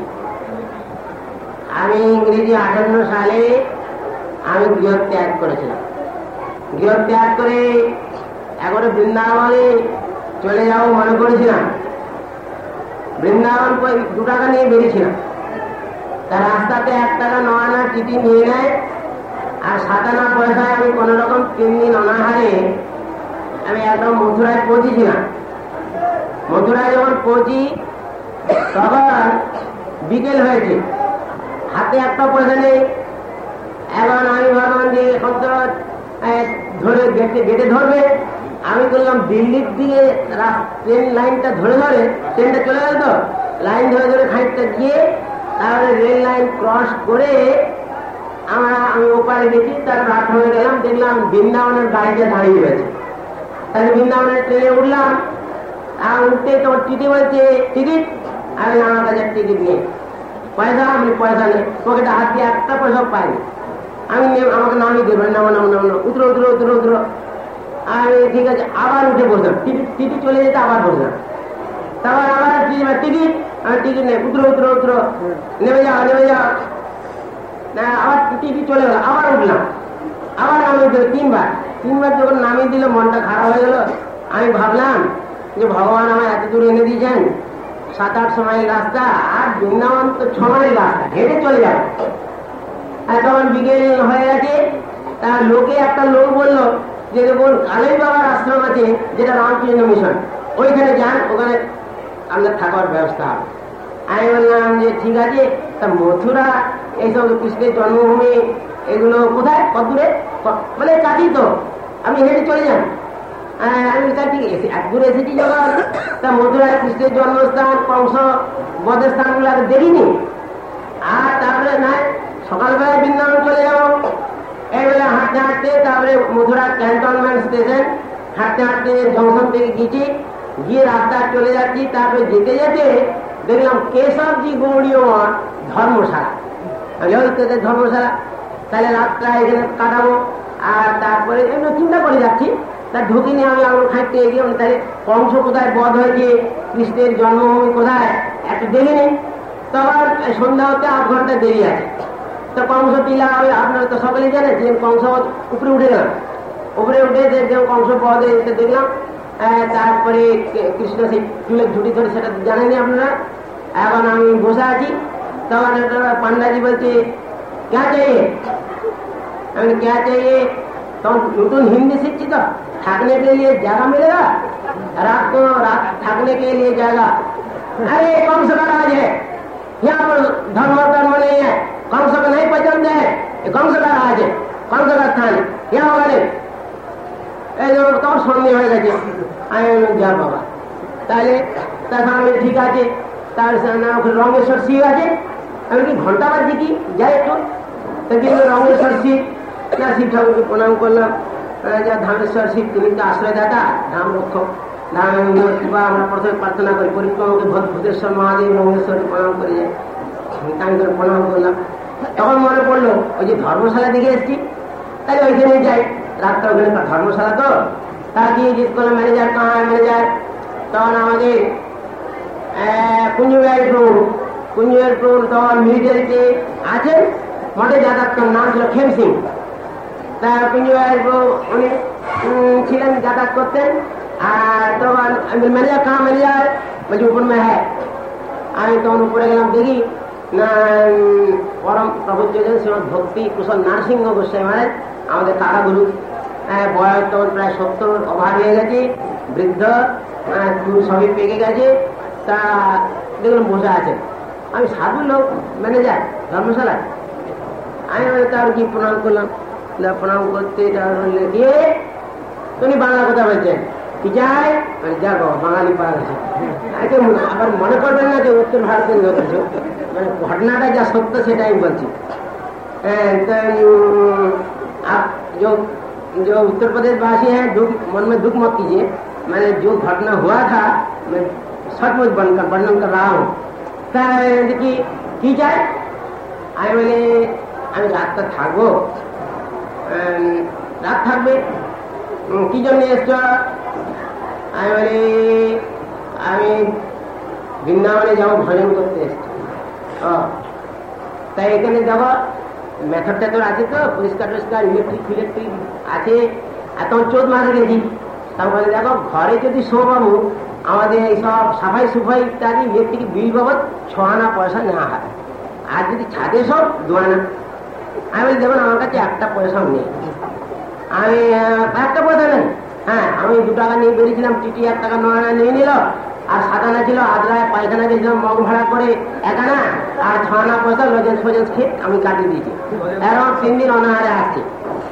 আমি ইংরেজি আটান্ন সালে আমি গৃহ ত্যাগ করেছিলাম। গৃহ ত্যাগ করে একবারে বৃন্দাবনে চলে যাবো মনে করেছিলাম। বৃন্দাবন দু টাকা নিয়ে বেরিয়েছিলাম। তার রাস্তাতে এক টাকা ন আনা টিটি নিয়ে নেয়, আর সাত আনা পয়সায় আমি কোন রকম তিন দিন অনাহারে আমি একদম মথুরায় পৌঁছেছিলাম। মথুরায় যখন পৌঁছি তখন বিকেল হয়েছে, হাতে একটা পয়সা নেই। এখন আমি ভাবলাম যে এখন তো ধরে গেটে গেটে ধরবে। আমি করলাম দিল্লির দিকে ট্রেন লাইনটা ধরে ধরে, ট্রেনটা চলে গেল তো লাইন ধরে ধরে খানিকটা গিয়ে তারপরে রেল লাইন ক্রস করে আমরা আমি ওপারে গেছি। তার রাত হয়ে গেলাম, দেখলাম বৃন্দাবনের গাড়িটা দাঁড়িয়ে গেছে। তাহলে বৃন্দাবনের ট্রেনে উঠলাম। আর উঠতে তোমার টিটি বলছে টিকিট। আমি আমার কাছে টিকিট নেই, পয়সা আমি পয়সা নেই, পকেটে হাত দিয়ে একটা পয়সা পাইনি। আমি আমাকে নামিয়ে দেবো, নামো নামো নামো, উতরো উতরো উতরো উতরো। আমি ঠিক আছে আবার উঠে বসলাম। টিকিট টিটি চলে যেতে আবার বসলাম। তারপর আবার টিকিট, আমি টিকিট নেই, উতরো উতরো উতরো, নেমে যাও নেমে যাও। আবার টিটি চলে গেল, আবার উঠলাম, আবার নামিয়ে দিল তিনবার। তিনবার যখন নামিয়ে দিল মনটা খারাপ হয়ে গেল। আমি ভাবলাম যে ভগবান আমার এত দূর এনে দিয়েছেন, সাত আট সময়ের রাস্তা, আর বৃন্দাবন তো ছ মাইল রাস্তা, হেঁটে চলে যাবে। আর তখন বিকেল হয়ে গেছে। তার লোকে একটা লোক বললো যে দেখুন কালী বাবার আশ্রম আছে, যেটা রামকৃষ্ণ মিশন, ওইখানে যান, ওখানে আপনার থাকার ব্যবস্থা হবে। আমি বললাম যে ঠিক আছে। তা মথুরা এইসব কৃষ্ণের জন্মভূমি এগুলো কোথায়, কত দূরে? মানে কাটি তো, আপনি হেঁটে চলে যান। আমি ঠিক এসে এক দূরে এসেছি যখন, তা মথুরায় কৃষ্ণের জন্মস্থান, কংস বধের স্থানগুলো আগে দেখিনি। আর তারপরে না সকালবেলায় বৃন্দাবন চলে যাবো। এইবেলা হাঁটতে হাঁটতে তারপরে মথুরা ক্যান্টনমেন্ট স্টেশন হাঁটতে হাঁটতে জংশন থেকে গিয়েছি, গিয়ে রাস্তা চলে যাচ্ছি। তারপরে যেতে যেতে দেখলাম কেশবজি গৌড়ীয় ধর্মশালা। ধর্মশালা, তাহলে রাতটা এখানে কাটাবো। আর তারপরে এগুলো চিন্তা করে যাচ্ছি। তার ঢুকিনি আমি আরো খাইতে এগিয়ে, তাহলে কংস কোথায় বধ হয়েছে, কৃষ্ণের জন্মভূমি কোথায় একটু দেখে নিন। তখন সন্ধ্যা হতে আধ ঘন্টা দেরি আছে। তো কংস টিলা আপনারা তো সকলে জানেন যে কংস উপরে উঠে গেলাম। উপরে উঠে দেখলাম কংস বধ এসে দেখলাম। তারপরে কৃষ্ণ সেই চুলের ঝুটি ধরে, সেটা জানেনি আপনারা। এখন আমি বসে আছি, তখন একটা পান্ডাজি বলছে ক্যা চাইয়ে? আমি ক্যা চাইয়ে? তখন নতুন হিন্দি শিখছি তো, থাকने के लिए जगह मिलेगा, रात को रात थकने के लिए जगह, अरे कौन सा राज है यहाँ पर, धर्म धर्म नहीं है, कौन सा नहीं पसंद है, कौन सा राज है, कौन सा स्थान है यहाँ वाले তোর সন্ধে হয়ে গেছে। আমি যা বাবা তাহলে তার আমি ঠিক আছে, তার রঙেশ্বর শিব আছে, আমি কি ঘন্টা বাজছি কি যাই একটু, কিন্তু রঙেশ্বর শিব যা শিব ঠাকুরকে প্রণাম করলাম, যা ধামেশ্বর শিব তুমি তো আশ্রয়দাতা, ধাম রক্ষক, ধাম কৃপা আমরা প্রথমে প্রার্থনা করি, পরিক্রমাকে ভূতেশ্বর মহাদেব রঙেশ্বরকে প্রণাম করে যাই, আমি করে প্রণাম করলাম। তখন মনে পড়লো ওই যে ধর্মশালা দিকে এসছি, তাহলে ওইখানে যাই, রাতটা ওখানে ধর্মশালা তো, তার গিয়ে জিজ্ঞেস করলাম ম্যানেজার কাহা ম্যানেজার, তখন আমাদের কুঞ্জবিহারী প্রভু, কুঞ্জবিহারী প্রভু তখন মিলিটারিতে আছেন, মঠে যাতায়াত করেন, নাম ছিল খেম সিং। তা কুঞ্জবিহারী প্রভু উনি ছিলেন, যাতায়াত করতেন। আর তখন ম্যানেজার কাহা ম্যানেজার বলছি উপর মে হ্যাঁ। আমি তখন উপরে গেলাম, দেখি না পরম প্রভু শ্রীমদ ভক্তি কুশল নারসিংহ গোস্বামী মহারাজ, আমাদের কাকা গুরু, বয়স তখন প্রায় সত্তর অভাব হয়ে গেছে, বৃদ্ধ, সবই পেকে গেছে। তা দেখলাম বসে আছে, আমি সাধু লোক ম্যানেজার ধর্মশালায়, আমি তার কি প্রণাম করলাম, প্রণাম করতে তার বললে গিয়ে তুমি বাংলা কথা বলছেন কি চাই, যা গো বাঙালি পাওয়া গেছে। আবার মনে করবেন না যে উত্তর ভারতের লোক কিছু, মানে ঘটনাটা যা সত্য সেটা আমি বলছি। आप जो जो उत्तर प्रदेश वासी हैं, दुख मन में दुख मत कीजिए, मैंने जो घटना हुआ था मैं सचमुच बनकर वर्णन कर रहा हूँ। देखिए की जाए, আমি বলে আমি রাতটা থাকবো, রাত থাকবে কি জন্য এসছ? আমি বলি আমি বৃন্দাবনে যাবো, ভজন করতে এসছি। ও তাই এখানে যাবো, মেথডটা তোর আছে তো, পরিষ্কার টরিষ্কার ইলেকট্রিক ফিলেকট্রিক আছে। আর তখন চোদ্দ মাসে গেছি, তারপরে দেখো ঘরে যদি শো পাবো, আমাদের এইসব সাফাই সুফাই ইত্যাদি ইলেকট্রিক বিল বাবদ ছ আনা পয়সা নেওয়া হয়, আর যদি ছাদে সব দু আনা। আমি বলি দেখুন আমার কাছে একটা পয়সাও নেই, আমি একটা পয়সা নেই। হ্যাঁ আমি দু টাকা নিয়ে বেরিয়েছিলাম, টিটি এক টাকা ন আনা নিয়ে নিল, আর সাত আনা ছিল আদ্রায় পায়খানা গেছিলাম মগ ভাড়া করে এক আনা, আর ছ আনা পয়সা লজেন্স ফজেন্স খেয়ে আমি কাটিয়ে দিয়েছি। এরকম তিন দিন অনাহারে আসছে।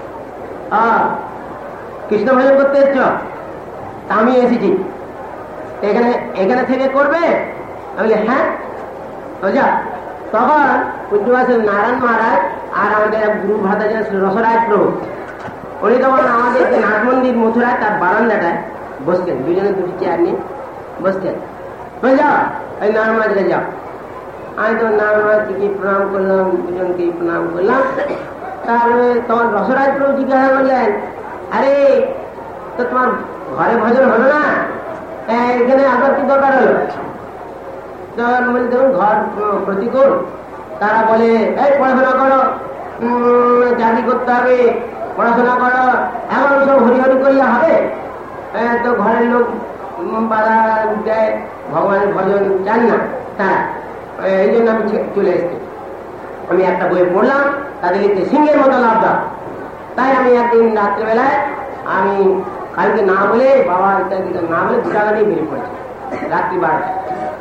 কৃষ্ণ ভজন করতে এসছ? আমি এসেছি, এখানে এখানে থেকে করবে? আমি হ্যাঁ যা। তখন পূজ্যবাসের নারায়ণ মহারাজ আর আমাদের গুরু ভাতা রসরাজ প্রভু, উনি তখন আমাদের যে নাট মন্দির মথুরায় তার বারান্দাটায় বসতেন, দুজনে দুটি চেয়ার নিয়ে বসতেন। যাও ওই নারায়ণ মহারাজকে যাও। আমি তো নারায়ণ মহারাজকে প্রণাম করলাম, দুজনকে প্রণাম করলাম। তারপরে তখন রসরাজ প্রভু জিজ্ঞাসা করলেন, আরে তো তোমার ঘরে ভজন হলো না, এখানে আসার কি দরকার হলো? তখন বলি দেখুন ঘর প্রতিকূল, তারা বলে এই পড়াশোনা করো, চাকরি করতে হবে, পড়াশোনা করো, এখন সব হরিহরি করিয়া হবে? তো ঘরের লোক বাধা দেয়, ভগবানের ভজন চান না তারা, এই জন্য আমি চলে এসছি। আমি একটা বই পড়লাম, তাদের লিখতে সিংহের মতো লাভ দাও। তাই আমি একদিন রাত্রেবেলায় আমি কালকে না বলে বাবা ইত্যাদি না বলে দু টাকা নিয়ে বেরিয়ে পড়েছি রাত্রি বারোটা।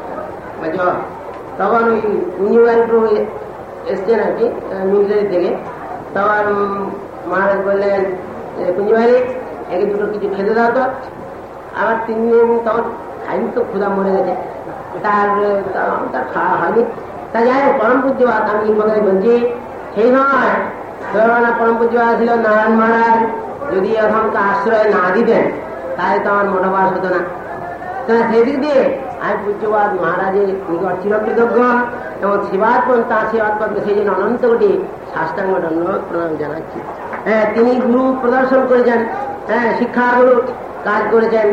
তখন ওই কুঞ্জবিহারী প্রভু এসছেন আর কি মিলিটারি থেকে। তখন মহারাজ বললেন কুঞ্জবিহারী একে দুটো কিছু খেতে দাও তো। আমার তিন দিন তখন খাইনি তো, ক্ষুধা মরে গেছে, তার তার খাওয়া হয়নি। তা যাই হোক পরম পূজ্যবাদ আমি এই কথাই বলছি, সেই সময় ধরনা পরম পূজ্যবাদ ছিল নারায়ণ মহারাজ, যদি এখনকার আশ্রয় না দিতেন তাহলে তো আমার মনোবাস হতো না। সেদিক দিয়ে আমি পূজ্যবাদ মহারাজের নিকট চিরকৃতজ্ঞ এবং সেবাদ করুন, তাঁর সেবাদ করতে সেই জন্য অনন্ত কোটি সাষ্টাঙ্গ ধন্যবাদ প্রণাম জানাচ্ছি। হ্যাঁ তিনি গুরু প্রদর্শন করেছেন, হ্যাঁ শিক্ষাগুরু কাজ করেছেন।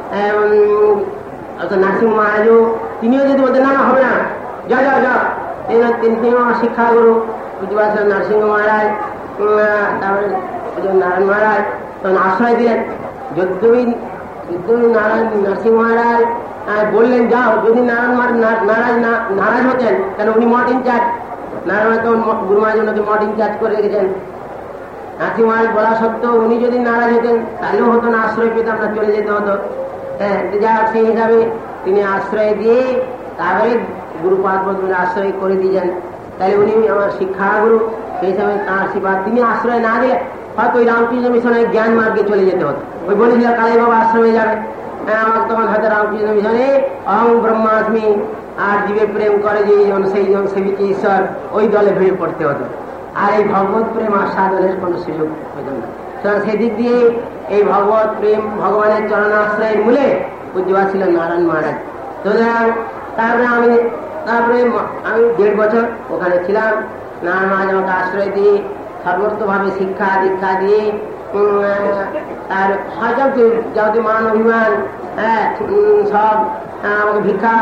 নারসিংহ মহারাজও তিনিও যদি বলতেন না হবে না যা যা যা, তিনি আমার শিক্ষাগুরু পূজ্যবাদ নারসিংহ মহারাজ, তারপরে নারায়ণ মহারাজ তখন আশ্রয় দিলেন। যদ্যপি যদ্যপি নারায়ণ নরসিংহ মহারাজ বললেন যাও, যদি নারায়ণ নারাজ নারাজ হতেন কেন উনি মঠ ইনচার্জ, নারায়ণ তখন গুরু মহারাজ ওনাকে মঠ ইনচার্জ করে রেখেছেন। নাথি মহারাজ বলা সত্ত্বেও উনি যদি নারাজ হতেন তাহলেও হতো না, আশ্রয় পেতাম না, চলে যেতে হতো। হ্যাঁ, যা সেই হিসাবে তিনি আশ্রয় দিয়ে তারপরে গুরুপাদ পদ্মের আশ্রয় করে দিয়েছেন। তাহলে উনি আমার শিক্ষাগুরু, সেই হিসাবে তাঁর আশীর্বাদ। তিনি আশ্রয় না দিলে হয়তো ওই রামকৃষ্ণ মিশনের জ্ঞান মার্গে চলে যেতে হতো। ওই বলেছিল কালাই বাবা আশ্রমে যাবে, হ্যাঁ, আমাকে তখন হয়তো রামকৃষ্ণ মিশনে অহং ব্রহ্মাস্মি আর জীবে প্রেম করে যে জন সেই জন সেবিকে ঈশ্বর, ওই দলে ভিড়ে পড়তে হতো। আর এই ভগবত প্রেম আর সাধনের কোনো সুযোগ হতো না। সেদিক দিয়ে এই ভগবত প্রেম ভগবানের চরণাশ্রয়ের মূলে পূজ্যবাদ ছিলেন নারায়ণ মহারাজ। সুতরাং তারপরে আমি তারপরে আমি দেড় বছর ওখানে ছিলাম। নারায়ণ মহারাজ আমাকে আশ্রয় দিয়ে সর্বত্রভাবে শিক্ষা দীক্ষা দিয়ে তার হয়তো যাতে মান অভিমান, হ্যাঁ, সব আমাকে ভিক্ষা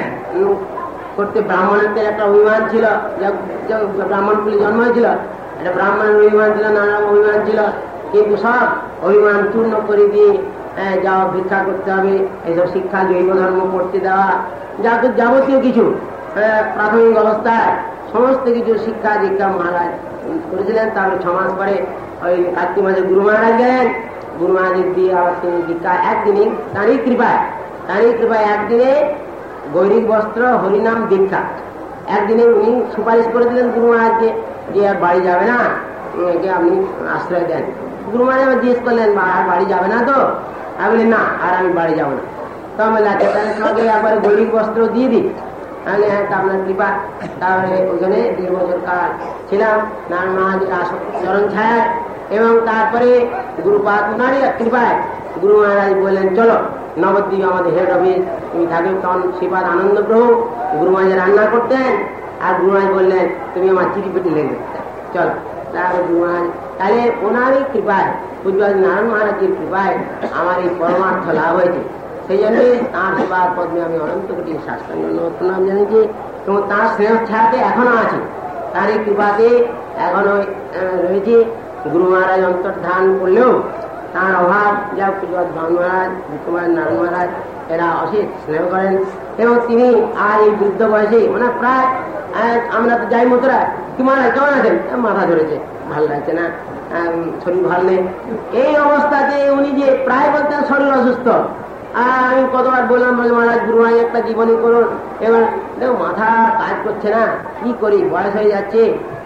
করতে ব্রাহ্মণের একটা অভিমান ছিল, ব্রাহ্মণ কুলে জন্ম হয়েছিল, একটা ব্রাহ্মণের অভিমান ছিল, নানা অভিমান ছিল, কিন্তু সব অভিমান চূর্ণ করে দিয়ে যাওয়া ভিক্ষা করতে হবে, এইসব শিক্ষা জৈব ধর্ম পড়তে দেওয়া, যাতে যাবতীয় কিছু প্রাথমিক অবস্থায় সমস্ত কিছু শিক্ষা দীক্ষা মহারাজ করেছিলেন। তারপরে ছ মাস পরে ওই কার্তিক মাসে গুরু মহারাজ গেলেন। গুরু মহারাজের দিয়ে আবার তিনি দীক্ষা একদিনে, তারই কৃপায় তারই কৃপায় একদিনে গৈরিক বস্ত্র হরিনাম দীক্ষা একদিনে উনি সুপারিশ করে দিলেন গুরু মহারাজকে যে আর বাড়ি যাবে না, যে আপনি আশ্রয় দেন। গুরু মহারাজ আবার জিজ্ঞেস করলেন আর বাড়ি যাবে না তো? আমি বলি না, আর আমি বাড়ি যাবো না। তো আমি লাগছে তাহলে তোমাকে একবার গৈরিক বস্ত্র দিয়ে দিই। আমি হ্যাঁ, আপনার কৃপা। তাহলে ওখানে দেড় বছর কাল ছিলাম নারায়ণ মহারাজের চরণ ছায়। এবং তারপরে গুরুপাদ ওনারই কৃপায় গুরু মহারাজ বললেন চলো নবদ্বীপ আমাদের হেড অফিস তুমি থাকবে। তখন শ্রীপাদ আনন্দ প্রভু গুরু মহারাজ রান্না করতেন, আর গুরু মহারাজ বললেন তুমি আমার চিঠি পেটি লেগে চলো। তারপরে গুরু মহারাজ তাহলে ওনারই কৃপায় পূজ্যবাদ নারায়ণ মহারাজের কৃপায় আমার এই পরমার্থ লাভ হয়েছে। সেই জন্যই তাঁর শ্রীপাদ পদ্মে আমি অনন্ত কোটি শাস্ত্রাঙ্গ প্রণাম জানিয়েছি এবং তাঁর স্নেহ ছায়াতে এখনো আছে, তার এই কৃপাতে এখনো রয়েছে। গুরু মহারাজ অন্তর্ধান করলেও তাঁর অভাব যা পূজ্যবাদ বান মহারাজ, বিক্রমার নারায়ণ মহারাজ এরা অশেষ স্নেহ করেন। এবং তিনি আর এই বৃদ্ধ বয়সে মানে প্রায় আমরা তো যাই মথুরা, কি মহারাজ কেমন আছেন? মাথা ধরেছে, ভালো লাগছে না, শরীর ভালো নেই। এই অবস্থাতে উনি যে প্রায় বলতেন শরীর অসুস্থ। আর আমি কতবার বললাম বলে মহারাজ গুরু মহারাজ একটা জীবনী করুন। এবার দেখো মাথা কাজ করছে না, কি করি, বয়স হয়ে যাচ্ছে।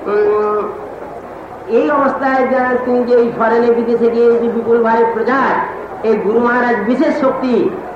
এই অবস্থায় তিনি যে এই ফরেনে বিদেশে গিয়ে যে বিপুল ভাই প্রচার, এই গুরু মহারাজ বিশেষ শক্তি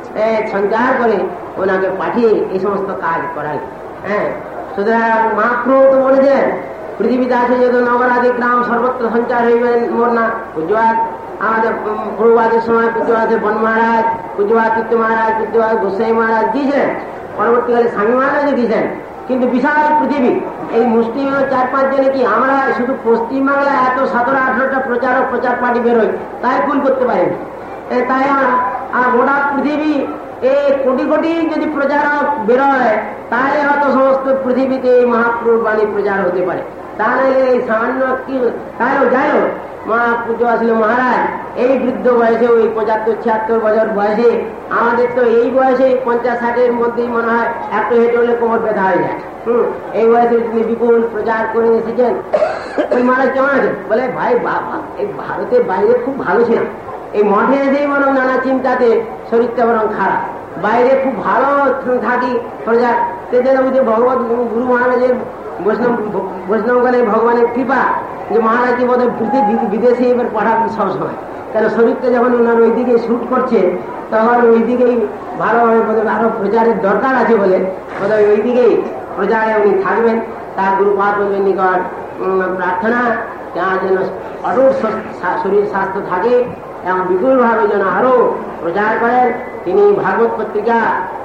সঞ্চার করে ওনাকে পাঠিয়ে এই সমস্ত কাজ করায়। হ্যাঁ, সুতরাং মহাপ্রভু তো বলেছেন পৃথিবীতে আছে যত নগরাদি গ্রাম সর্বত্র সঞ্চার হইবেন মোর না। পূজ্যবাদ আমাদের প্রভুবাদের সময় পূজ্যবাদের বন মহারাজ, পূজ্যবাদ তীর্থ মহারাজ, পূজ্যবাদ গোসাই মহারাজ দিয়েছেন, পরবর্তীকালে স্বামী মহারাজও দিয়েছেন। কিন্তু বিশাল পৃথিবী, এই মুসলিম চার পাঁচ জনে কি আমরা শুধু পশ্চিমবাংলায় এত সতেরো আঠারোটা প্রচারক প্রচার পার্টি বেরোয়, তাই ফুল করতে পারেনি। তাই আর গোটা পৃথিবী এই কোটি কোটি যদি প্রচারক বেরোয় তাহলে হয়তো সমস্ত পৃথিবীতে এই মহাপ্রভুর বাণী প্রচার হতে পারে। তাহলে এই সামান্য কি তাহলেও যাই হোক মহাপূজ্য আসলে মহারাজ এই বৃদ্ধ বয়সে ওই পঁচাত্তর ছিয়াত্তর বছর বয়সে, আমাদের তো এই বয়সে পঞ্চাশ ষাটের মধ্যেই মনে হয় একটু হেঁটে হলে কোমর ব্যথা হয়ে যায়। হম এই বয়সে তিনি বিপুল প্রচার করে এসেছেন। ওই মহারাজ কেমন আছে? বলে ভাই বাবা এই ভারতের বাইরে খুব ভালো ছিলাম, এই মঠে এসেই বরং নানা চিন্তাতে শরীরটা বরং খারাপ, বাইরে খুব ভালো থাকি প্রচার। সেদিন ওই যে ভগবত গুরু মহারাজের বৈষ্ণব বৈষ্ণবগণে ভগবানের কৃপা যে মহারাজকে বোধ হয় বিদেশে এবার পাঠাবেন সবসময়, কেন শরীরটা যখন ওনার ওইদিকে শুট করছে তখন ওইদিকেই ভালোভাবে বোধ হয় আরো প্রচারের দরকার আছে বলে বোধ হয় ওইদিকেই প্রচারে উনি থাকবেন। তার গুরুপাদ নিকট প্রার্থনা যার যেন অটুট শরীর স্বাস্থ্য থাকে এবং বিপুলভাবে যেন আরো প্রচার করেন। তিনি ভাগবত পত্রিকা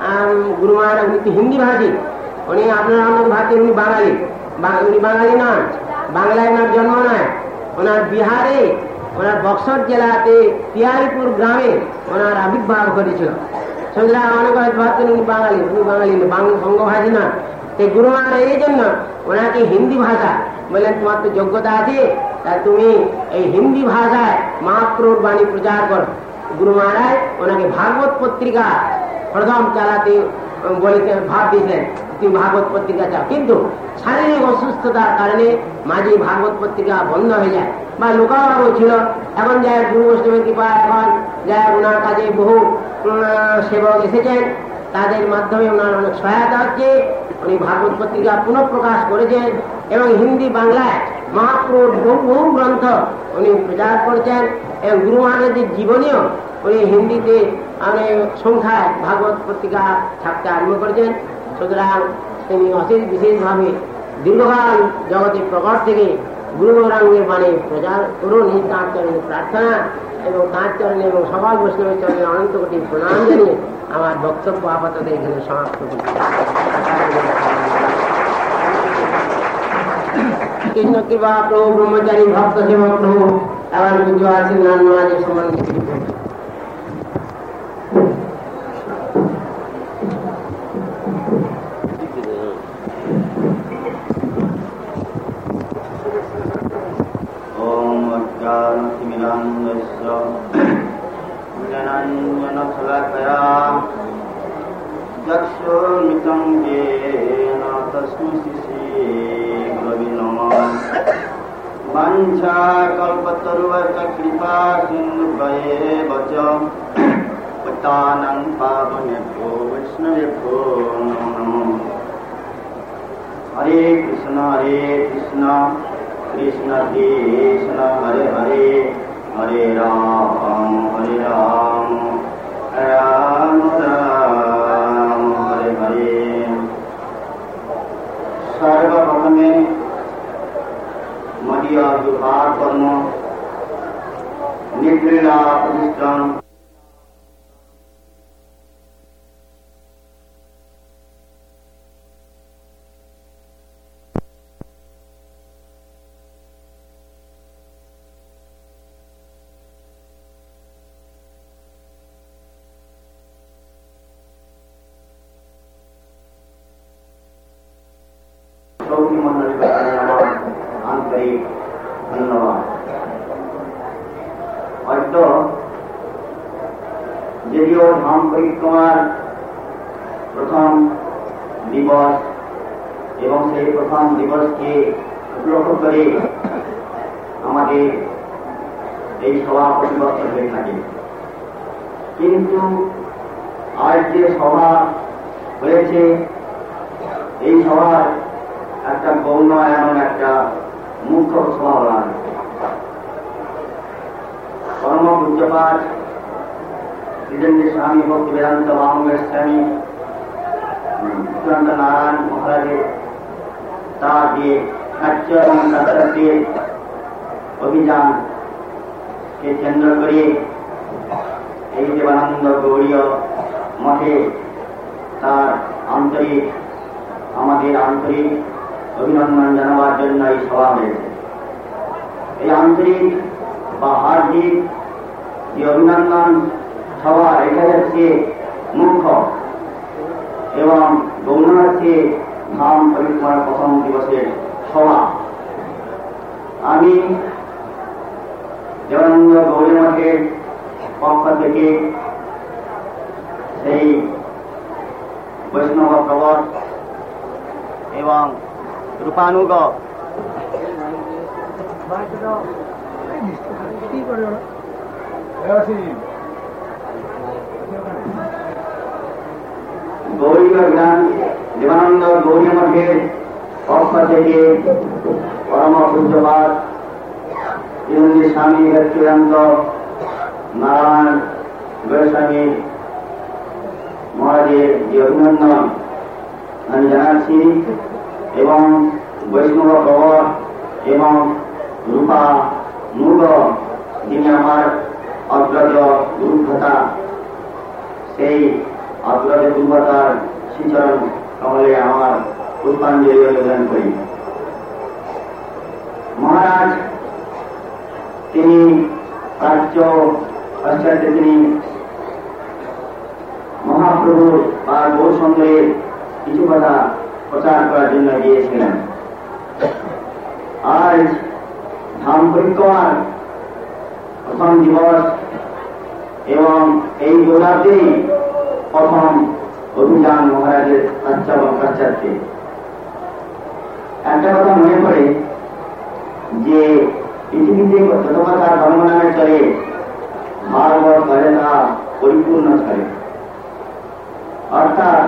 গুরু মহারাজ, উনি তো হিন্দি ভাষী, উনি আপনার আমাদের ভাষী, উনি বাঙালি, উনি বাঙালি নন, বাংলায় ওনার জন্ম নয়, ওনার বিহারে ওনার বক্সর জেলাতে তিয়ারিপুর গ্রামে ওনার আবির্ভাব ঘটেছিল। সুতরাং অনেক ভাবতেন উনি বাঙালি, উনি বাঙালি বঙ্গভাষী নন। এই গুরু মহারাজ এই জন্য ওনাকে হিন্দি ভাষা বললেন তোমার তো যোগ্যতা আছে, তা তুমি এই হিন্দি ভাষায় মহাপ্রভুর বাণী প্রচার করো। গুরু মহারাজ ওনাকে ভাগবত পত্রিকা প্রথম চালাতে বলে ভাব দিয়েছেন তুমি ভাগবত পত্রিকা চাও, কিন্তু শারীরিক অসুস্থতার কারণে মাঝে ভাগবত পত্রিকা বন্ধ হয়ে যায় বা লোকাভাবও ছিল। এখন যায় গুরু বৈষ্ণবের কৃপা, এখন যায় ওনার কাজে বহু সেবক এসেছেন, তাদের মাধ্যমে ওনার অনেক সহায়তা হচ্ছে। উনি ভাগবত পত্রিকা পুনঃপ্রকাশ করেছেন এবং হিন্দি বাংলায় মহাপ্রভুর বহু বহু গ্রন্থ উনি প্রচার করেছেন এবং গুরু মহারাজের জীবনীও উনি হিন্দিতে অনেক সংখ্যায় ভাগবত পত্রিকা ছাপতে আরম্ভ করেছেন। সুতরাং তিনি অশেষ বিশেষভাবে দীর্ঘকাল জগতে প্রকট থেকে গুরু গৌরাঙ্গের বাণী প্রচার করুন, এই তাঁর চরণে প্রার্থনা এবং তাঁর চরণে এবং সকল বৈষ্ণবের চরণে অনন্ত কোটি প্রণাম জানিয়ে আমার বক্তব্য আপাতত এখানে সমাপ্ত করছি। কৃষ্ণ কৃপা প্রভু ব্রহ্মচারী ভক্ত সেবক প্রভু এবার পুজো আছেন নারায়ণ মহারাজের সম্বন্ধে चक्षुर्मितं येन तस्मै श्रीगुरवे नमः। वाञ्छाकल्पतरुश्च कृपा सिन्धुभ्येव च पतितानां पावनेभ्यो वैष्णवेभ्यो नमो नमः। हरे कृष्ण हरे कृष्ण कृष्ण कृष्ण हरे हरे हरे राम हरे राम राम राम हरे हरे। सर्वप्रथमे मदीय विभाग कर्म निद्रिला प्रतिष्ठान আন্তরিক ধন্যবাদ। হয়তো যদিও ধাম পরিক্রমার প্রথম দিবস এবং সেই প্রথম দিবসকে উপলক্ষ করে আমাদের এই সভা প্রতিবর্তন হয়ে থাকে, কিন্তু আজ যে সভা হয়েছে এই সভার একটা গৌণ এমন একটা মুখ্য সভা পরম পূজ্যপাঠ শ্রীজন্দ্র স্বামী ভক্তি বেদান্ত মহামঙ্গল স্বামী চূড়ান্ত নারায়ণ মহারাজের তার যে কার্য এবং কার্যের অভিযানকে কেন্দ্র করে এই দেবানন্দ গৌড়ীয় মঠে তার আন্তরিক আমাদের আন্তরিক অভিনন্দন জানাবার জন্য এই সভা হয়েছে। এই আন্তরিক বা হার্দিক যে অভিনন্দন সভা এটা হচ্ছে মুখ্য এবং গৌণ হচ্ছে ধাম পরিক্রমার প্রথম দিবসের সভা। আমি দেবানন্দ গৌরী মঠের পক্ষ থেকে সেই বৈষ্ণব প্রবর এবং রূপানুগ গৌরী জ্ঞান দেবানন্দ গৌরী মঠের পক্ষ থেকে পরম পূজ্যপাঠ শ্রীজন্দ্র স্বামী চূড়ান্ত নারায়ণ গোস্বামী মহারাজের যে অভিনন্দন আমি জানাচ্ছি এবং বৈষ্ণব প্রবর এবং রূপা মুগ যিনি আমার অগ্রজ গুরুভ্রাতা, সেই অগ্রজ গুরুভ্রাতার শ্রীচরণ কমলে আমার পুষ্পাঞ্জলি নিবেদন করি। মহারাজ তিনি প্রাচ্য পশ্চাতে তিনি মহাপ্রভু বা গৌরসঙ্গের কিছু কথা প্রচার করার জন্য গিয়েছিলেন। আজ ধাম পরিক্রমার প্রথম দিবস এবং এই গোলাতেই প্রথম অভিযান মহারাজের পাশ্চাত্যে। একটা কথা মনে পড়ে যে পৃথিবীতে যত কথা ধর্ম নামে চলে, ভারত চলে তা পরিপূর্ণ চলে। অর্থাৎ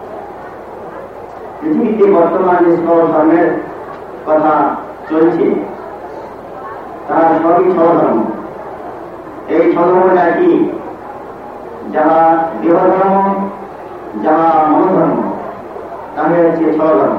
পৃথিবীতে বর্তমান যে সকল ধর্মের কথা চলছে তারা সবই ছধর্ম। এই ছধর্মটা কি? যাহা দেহধর্ম, যাহা মনোধর্ম, তাহলে হচ্ছে ছধর্ম।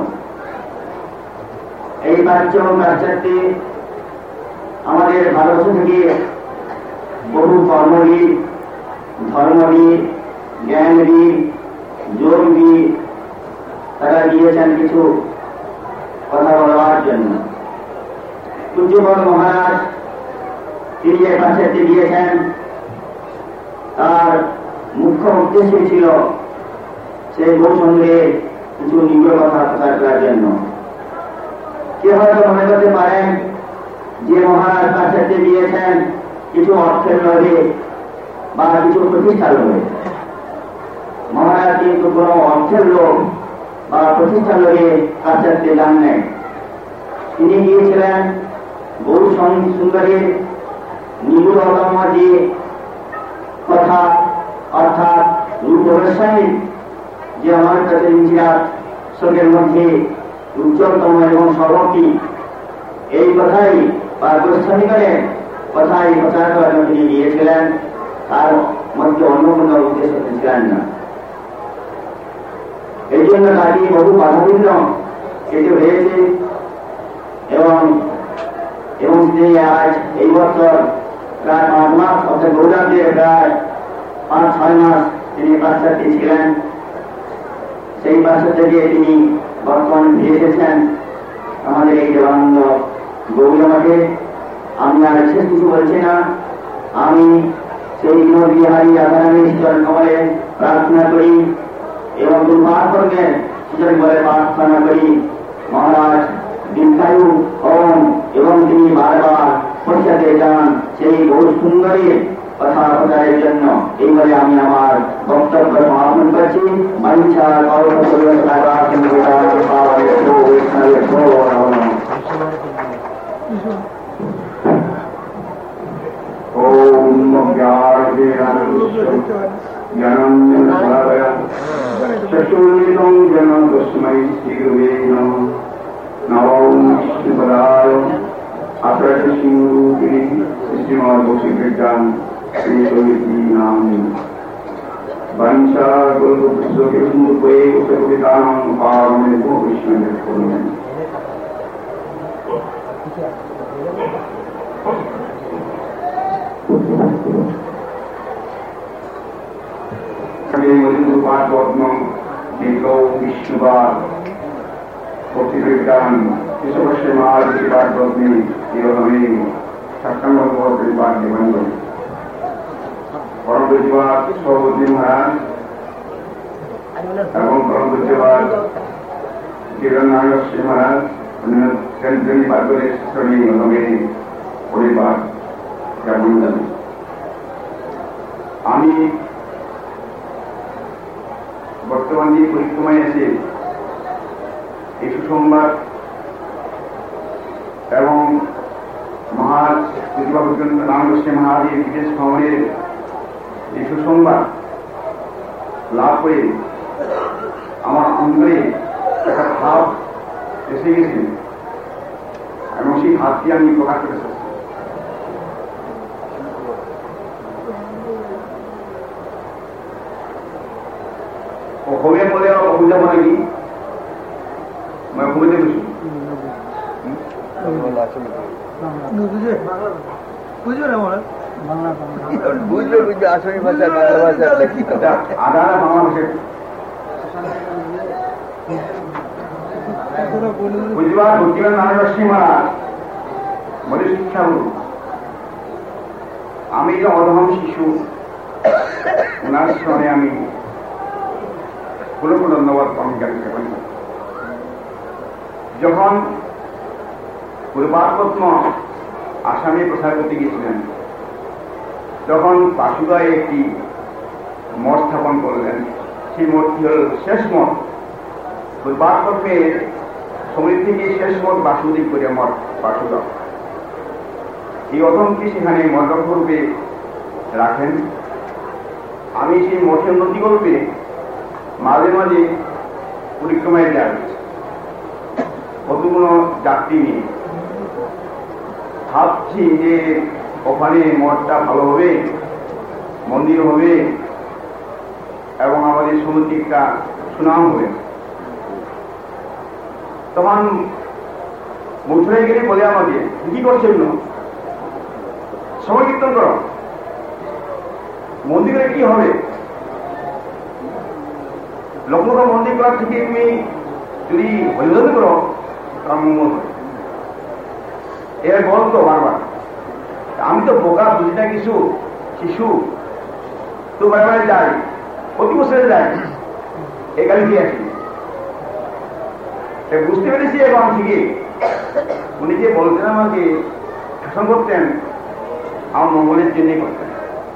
এই প্রাচ্য পাশ্চাত্যে আমাদের ভারতবর্ষ থেকে বহু কর্মবীর, ধর্মবীর, জ্ঞানবীর, যোগবীর তারা গিয়েছেন কিছু কথা বলবার জন্য। পূজ্যপদ মহারাজ তিনি যে পাশ্চাত্যে গিয়েছেন তার মুখ্য উদ্দেশ্য ছিল সেই গৌসঙ্গে কিছু নিবিড় কথা প্রচার করার জন্য। কে হয়তো মনে করতে পারেন যে মহারাজ পাশ্চাত্যে গিয়েছেন কিছু অর্থের লোভে বা কিছু প্রতিষ্ঠার লোভে। মহারাজ কিন্তু কোন অর্থের লোভ বা প্রতিষ্ঠার লোভে পাশ্চাত্যে যান নাই। তিনি গিয়েছিলেন গৌর সুন্দরীর নিগুড়তম যে কথা, অর্থাৎ রূপরসায়ী যে আমার কাছে নিজেরা স্বর্গের মধ্যে উজ্জ্বলতম এবং সর্বটি, এই কথাই বা গোস্বামীগণের কথাই প্রচার করার জন্য তিনি গিয়েছিলেন। তার মধ্যে অন্য কোন উদ্দেশ্য ছিলেন না। এই জন্য তাকে বহু বাধাবিঘ্ন কেটে হয়েছে এবং এবং তিনি আজ এই বছর প্রায় পাঁচ মাস অর্থাৎ গৌরাব্দের প্রায় পাঁচ ছয় মাস তিনি পাশ্চাত্যে ছিলেন। সেই পাশ্চাত্য থেকে তিনি বর্তমান ফিরে এসেছেন আমাদের এই দেবানন্দ গৌরমঠে। আমি আর বিশেষ কিছু বলছি না, আমি সেই বিহারী রাধারানী ঈশ্বর কমলে প্রার্থনা করি এবং দুর্ভাগ্যের ঈশ্বর বলে প্রার্থনা করি মহারাজ দীর্ঘায়ু হন এবং তিনি বারবার পৌঁছাতে চান সেই বহু সুন্দরীর কথা প্রচারের জন্য। এই বলে আমি আমার বক্তব্য সমাপন করছি। মাইছা চতুর্মিতং জন তস্मै শ্রীগুরুবে নমঃ। নবম বিষ্ণুপদায় আচার্য সিংহরূপিণী শ্রীমদ বৈষ্ণবিজ্ঞান শ্রী সমিতি নাম বাঞ্ছা কল্পতরুকে মুপে কবিতাং পারমে বৈষ্ণবের করুন। মধুপাঠ রত্ন দীর্ঘ বিষ্ণুবাদ ভক্তিবিজ্ঞান কৃষকর্ষে মহাপাঠ রত্নী এরকমই সাক্ষাঙ্গ পাঠ দেবেন পরমপূজ্যবাদ সভাপতি মহারাজ এবং পরমপূজ্যবাদ কিরণ নারায়ণ শ্রী মহারাজ সেন্ট্রালি পার্বতী শ্রেণী এরকমই পরিবার জ্ঞাপন জানি। আমি বর্তমান যে পরিক্রমায় এসে এই সুসংবাদ এবং মহারাজ রামকৃষ্ণ মহারাজের বিশেষ ভ্রমণের এই সুসংবাদ লাভ করে আমার অন্তরে একটা ভাব এসে গেছে এবং সেই ভাবটি আমি প্রকাশ করে চাচ্ছি। অসমীয়া ক'লে অলপ অসুবিধা হ'ব নেকি? মই অসমীয়াতে কৈছো। বুঝবে বুঝবে আসলে ভাষা বাংলা ভাষা আধা আধা বাংলা ভাষা বুঝবা। ভক্তিবান নারায়ণ সিং মহারাজ বলে শিক্ষাগুরু। আমি যে অধম শিশু ওনার স্মরণে আমি পুরো ধন্যবাদ অঙ্গীকার করি। যখন পূর্বাত্ম আসামে প্রচার করতে গিয়েছিলেন তখন বাসুদায় একটি মঠ স্থাপন করলেন সেই মঠটি হল শেষ মঠ। বাসপক্ষের সমৃদ্ধ থেকে শেষ মঠ বাসুদেব করিয়া মঠ বাসুদেব। এই অতমকে সেখানে মণ্ডপ রূপে রাখেন। আমি সেই মঠের উন্নতি করবে মাঝে মাঝে পরিক্রমায় যাই কতগুলো যাত্রী নিয়ে। ভাবছি যে ওখানে মঠটা ভালো হবে, মন্দির হবে এবং আমাদের সমিতিটা সুনাম হবে। তখন বছরে গেলে বলে আমাকে কি করছে এগুলো, সময় কীর্তন করো, মন্দিরে কি হবে, লক্ষ লক্ষ মন্দির করার থেকে তুমি যদি হরিভজন করো তার মঙ্গল হয়। এর বলতো বারবার, আমি তো বোকা, বুঝি না কিছু, শিশু তো বারে বারে যাই, প্রতি বছরে যাই, এই গাড়ি দিয়ে আসি। বুঝতে পেরেছি এবং ঠিকই উনি যে বলতেন আমাকে শাসন করতেন আমার মঙ্গলের জন্যই করতেন।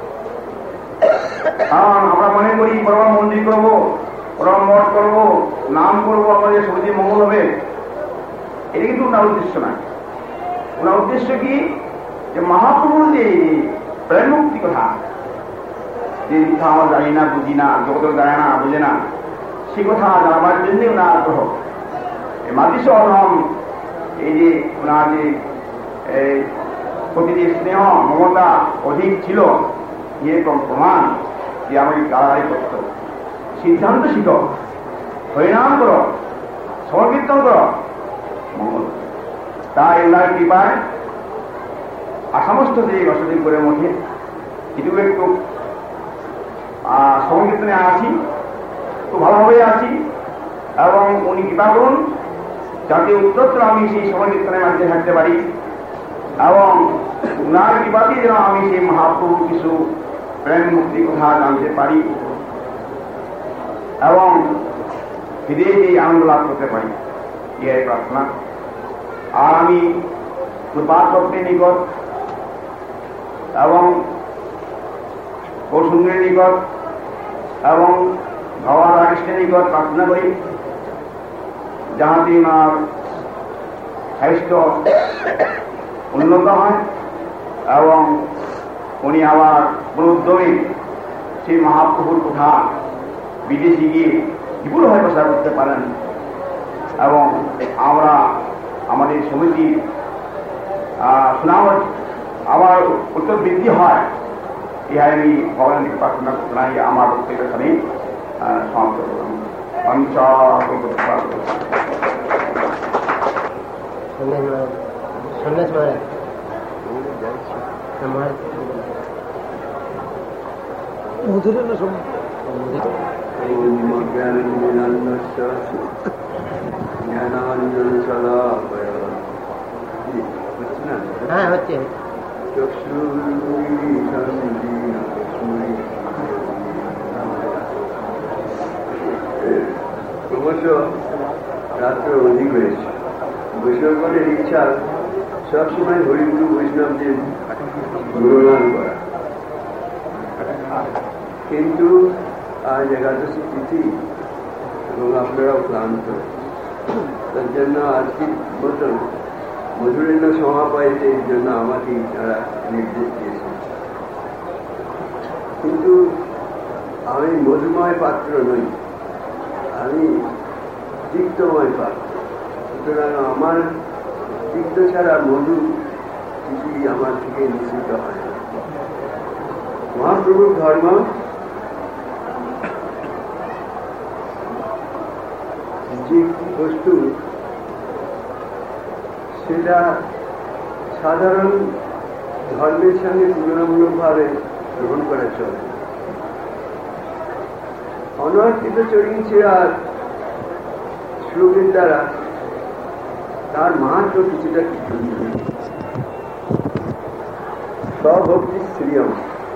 কারণ আমরা মনে করি বড় মন্দির করবো, বড় মঠ করবো, নাম করবো, আমাদের সমিতির মঙ্গল হবে, এটা কিন্তু ওনার উদ্দেশ্য না। ওনার উদ্দেশ্য কি, যে মহাপ্রভুর যে প্রেম মুক্তি কথা, যে কথা আমরা জানি না, বুঝি না, জগৎ জানে না, বুঝে না, সে কথা জানাবার জন্যই ওনার আগ্রহ। মাতৃ অধম এই যে ওনার যে প্রতি স্নেহ মমতা অধিক ছিল, ইয়ে প্রমাণ যে আমাকে গালাগালি করত। সিদ্ধান্ত শিখ, হরিনাম করো, সমর্কীর্তন করো, মঙ্গল। তাই ওনার কৃপায় আসামস্ত যে অসদিন করে মধ্যে কিছু একটু সমর্কীর্তনে আসি, খুব ভালোভাবে আসি এবং উনি কৃপা করুন যাতে উত্তরত্র আমি সেই সমর্কীর্তনের মাঝে থাকতে পারি এবং উনার কৃপাতে যেন আমি সেই মহাপ্রভুর কিছু প্রেম মুক্তি কথা জানতে পারি এবং হৃদয়ে এই আনন্দ লাভ করতে পারি, ইহাই প্রার্থনা। আর আমি পূর্বাত্মের নিকট এবং কৌসুন্দের নিকট এবং ভগবান রাকৃষ্ণের নিকট প্রার্থনা করি যাহাতে ওনার স্বাস্থ্য উন্নত হয় এবং উনি আবার পুনরুদ্যমে সেই মহাপ্রভুর কথা বিদেশে গিয়ে বিপুলভাবে প্রচার করতে পারেন এবং আমরা আমাদের সমিতির সুনাম আবার উত্তর বৃদ্ধি হয়, ইহাই আমি ভগবানের প্রার্থনা জানাই। আমার বক্তব্য এখানে সমাপ্ত করলাম। সন্ন্যাস মহারাজ মধুরের সময় হ্যাঁ হচ্ছে ক্রমশ রাত্র অধিক হয়েছে। বৈষ্ণবগণের ইচ্ছা সবসময় হরিগুরু বৈষ্ণবদের গুণগান করা, কিন্তু আজ একাদশী তিথি এবং আপনারাও ক্লান্ত, তার জন্য আজকের মতন মধুরেন্দ্র সমাপায়তের জন্য আমাকে তারা নির্দেশ দিয়েছে। কিন্তু আমি মধুময় পাত্র নই, আমি তিক্তময় পাত্র। সুতরাং আমার তিক্ত ছাড়া মধু কিছুই আমার থেকে নিশ্চিত হয় না। মহাপ্রভুর ধর্ম যে বস্তু সেটা সাধারণ ধর্মের সঙ্গে তুলনামূলকভাবে গ্রহণ করা চলে। অনর্থিত চরিছে আর শ্লোকের দ্বারা তার মাহাত্ম কিছুটা স্বভক্তি শ্রিয়ম,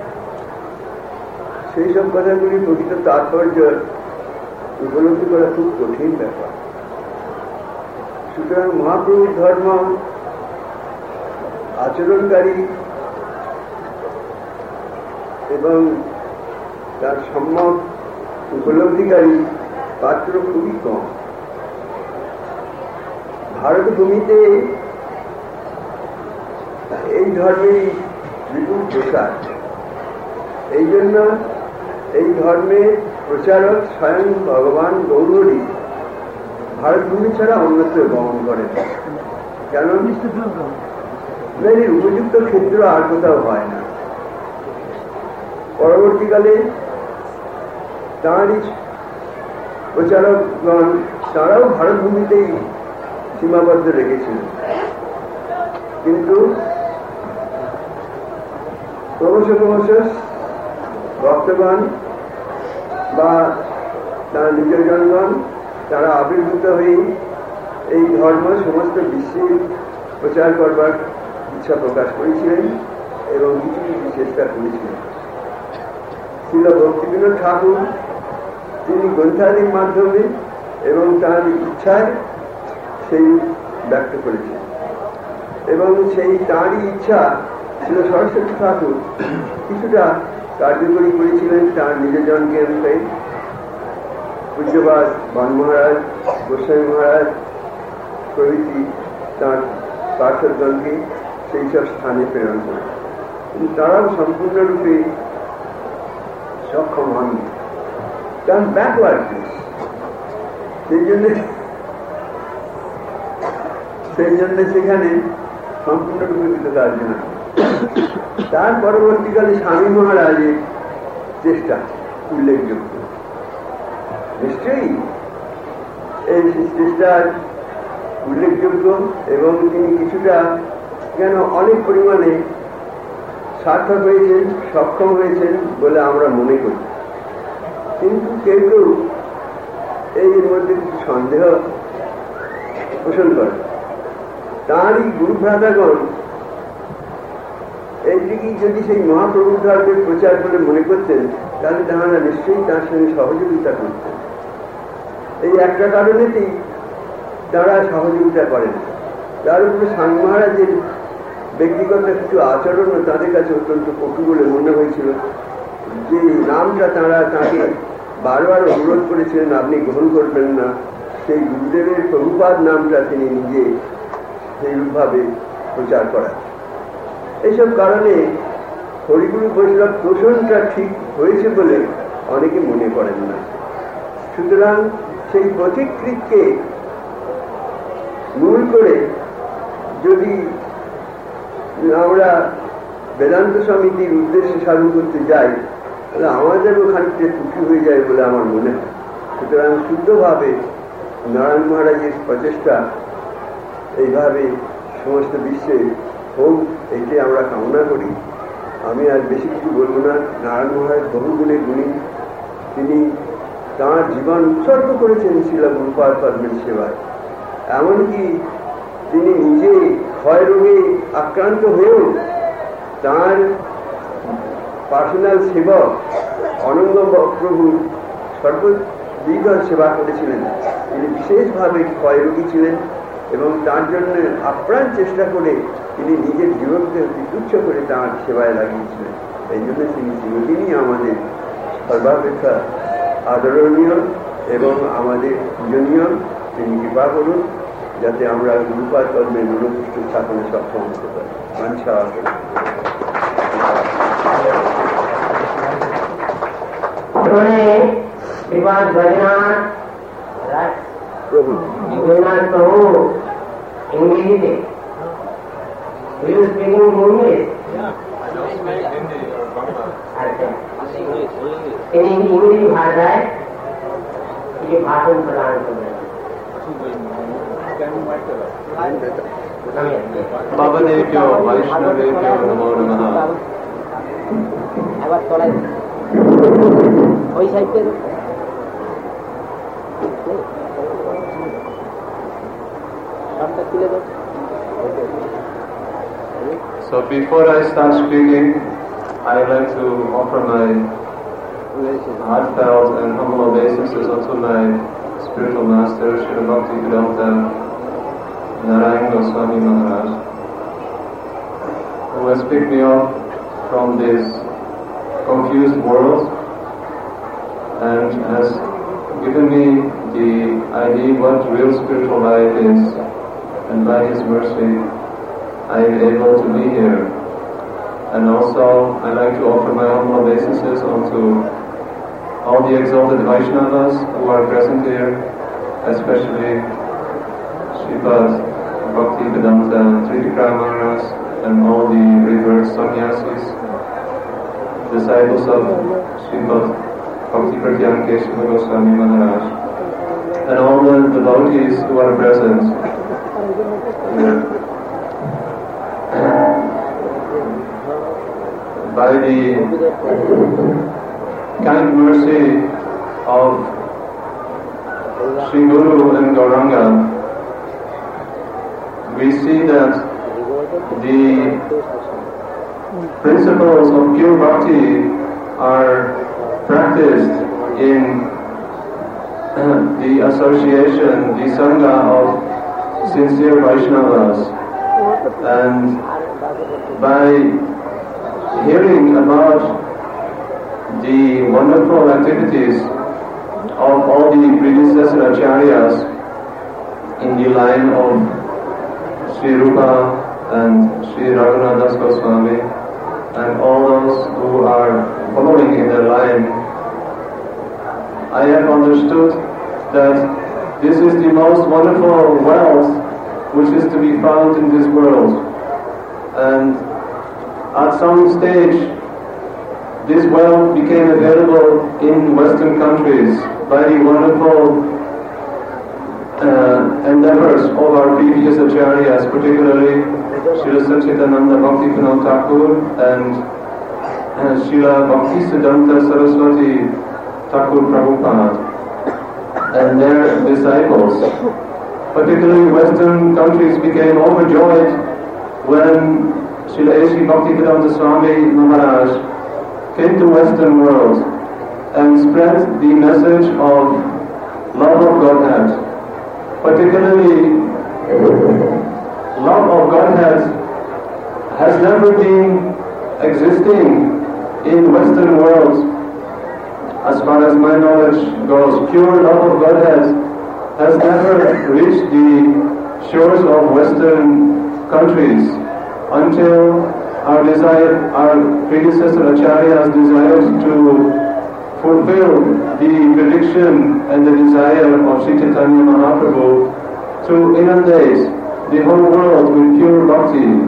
সেই সব কথাগুলি প্রকৃত তাৎপর্য উপলব্ধি করা খুব কঠিন ব্যাপার। সুতরাং মহাপ্রভুর ধর্ম আচরণকারী এবং তার সম্যক উপলব্ধিকারী পাত্র খুবই কম। ভারত ভূমিতে এই ধর্মের বিপুল প্রসার, এই জন্য এই ধর্মের প্রচারক স্বয়ং ভগবান গৌরী ভারত ভূমি ছাড়া অন্যত্র গমন করেন। কেন? উপযুক্ত ক্ষেত্র আর কোথাও হয় না। পরবর্তীকালে তাঁরই প্রচারকগণ তাঁরাও ভারত ভূমিতেই সীমাবদ্ধ রেখেছিলেন, কিন্তু ক্রমশ ক্রমশ ভক্তগণ বা তার নিজের জনগণ তারা আবির্ভূত হয়ে এই ধর্ম সমস্ত বিশ্বে প্রচার করবার ইচ্ছা প্রকাশ করেছিলেন এবং কিছু কিছু চেষ্টা করেছিলেন। শ্রীল ভক্তিবিনোদ ঠাকুর তিনি গ্রন্থাদির মাধ্যমে এবং তার ইচ্ছায় সেই ব্যক্ত করেছেন, এবং সেই তাঁরই ইচ্ছা শ্রীল সরস্বতী ঠাকুর কিছুটা কার্যকরী করেছিলেন তাঁর নিজের জনকে অনুযায়ী। পূজ্যবাদ বান মহারাজ, গোস্বামী মহারাজ প্রভৃতি তাঁর পার্শ্বদগণকে সেই সব স্থানে প্রেরণ করেন, কিন্তু তারাও সম্পূর্ণরূপে সক্ষম হননি। তার ব্যাকওয়ার্ডনেস, সেই জন্য সেই জন্য সেখানে সম্পূর্ণরূপে কৃতকার্য হয়। তার পরবর্তীকালে স্বামী মহারাজের চেষ্টা উল্লেখযোগ্য। নিশ্চয়ই এই চেষ্টার উল্লেখযোগ্য এবং তিনি কিছুটা কেন অনেক পরিমাণে সার্থক হয়েছেন, সক্ষম হয়েছেন বলে আমরা মনে করি, কিন্তু কেউ কেউ এর মধ্যে কিছু সন্দেহ পোষণ করে। তাঁরই গুরুভ্রাতাগণ এইটিকে যদি সেই মহাপ্রভুর ধর্মের প্রচার বলে মনে করতেন, তাহলে তাঁরা নিশ্চয়ই তার সঙ্গে সহযোগিতা করতেন। এই একটা কারণেতেই তারা সহযোগিতা করেন। তার উপরে স্বামী মহারাজের ব্যক্তিগত কিছু আচরণও তাদের কাছে অত্যন্ত কটু বলে মনে হয়েছিল, যে নামটা তাঁরা তাঁকে বারবার অনুরোধ করেছিলেন আপনি গ্রহণ করবেন না, সেই গুরুদেবের প্রভুপাদ নামটা তিনি নিজে সেইভাবে প্রচার করেন। এইসব কারণে হরিগুরু বৈষ্ণব পোষণটা ঠিক হয়েছে বলে অনেকে মনে করেন না। সুতরাং সেই প্রতিকৃতকে মূল করে যদি আমরা বেদান্ত সমিতির উদ্দেশ্যে সাধন করতে যাই, তাহলে আমাদেরও খানিকটা ত্রুটি হয়ে যায় বলে আমার মনে হয়। সুতরাং শুদ্ধভাবে নারায়ণ মহারাজের প্রচেষ্টা এইভাবে সমস্ত বিশ্বে হোক, এটি আমরা কামনা করি। আমি আর বেশি কিছু বলবো না। নারায়ণ মহারাজ বহুগুণে গুণী, তিনি তাঁর জীবন উৎসর্গ করেছেন শিলা গুরুপাদ পদ্মের সেবায়। এমনকি তিনি নিজে ক্ষয় রোগে আক্রান্ত হয়েও তাঁর পার্সোনাল সেবক অনঙ্গ প্রভু সর্ববিধ সেবা করেছিলেন। তিনি বিশেষভাবে ক্ষয় রোগী ছিলেন এবং তার জন্য আপ্রাণ চেষ্টা করে তিনি নিজের জীবনকে অতি তুচ্ছ করে তাঁর সেবায় লাগিয়েছিলেন। এই জন্য তিনি চিরদিনই আমাদের সর্বাপেক্ষা আদরণীয় এবং আমাদের পূজনীয়। তিনি কৃপা করুন যাতে আমরা গুরুপাদ কর্মের মনোপুষ্ট স্থাপনে সক্ষম হতে পারি। বাঞ্ছা প্রভু জগন্নাথ প্রভু ইংরেজিতে इंग्लिश भाषाएं ये भाषण प्रदान कर रहे Bhavadevyō Vaishnavevyō Namo Namaha. আবার তলায় ওই সাইডে সবটা তুলে দাও। So before I start speaking, I'd like to offer my heartfelt and humble obeisances unto my spiritual master, Srila Bhaktivedanta Narayana Goswami Maharaj, who has picked me up from this confused world and has given me the idea what real spiritual life is, and by his mercy I am able to be here. And also I like to offer my humble obeisances unto all the exalted Vaishnavas who are present here, especially Sripad Bhakti Vedanta Trivikram Maharaj and all the revered sannyasis, disciples of Sripad Bhakti Pragyan Keshava Goswami Maharaj, and all the devotees who are present here. By the kind mercy of Sri Guru and Gauranga, we see that the principles of pure bhakti are practiced in the association, the sangha of sincere Vaishnavas, and by hearing about the wonderful activities of all the predecessor acharyas in the line of Sri Rupa and Sri Raghunath Das Goswami and all those who are following in their line, I have understood that this is the most wonderful wealth which is to be found in this world. And at some stage, this wealth became available in Western countries by the wonderful uh, endeavors of our previous acharyas, particularly Srila Satchidananda Bhaktivinoda Thakur and uh, Srila Bhaktisiddhanta Saraswati Thakur Prabhupada and their disciples. Particularly Western countries became overjoyed when Srila A C Bhaktivedanta Swami Maharaj came to Western world and spread the message of love of Godhead. Particularly, love of Godhead has never been existing in Western world. As far as my knowledge goes, pure love of Godhead has never reached the shores of Western countries until our desire, our predecessor acharyas desired to fulfill the prediction and the desire of Sri Chaitanya Mahaprabhu to inundate the whole world with pure bhakti.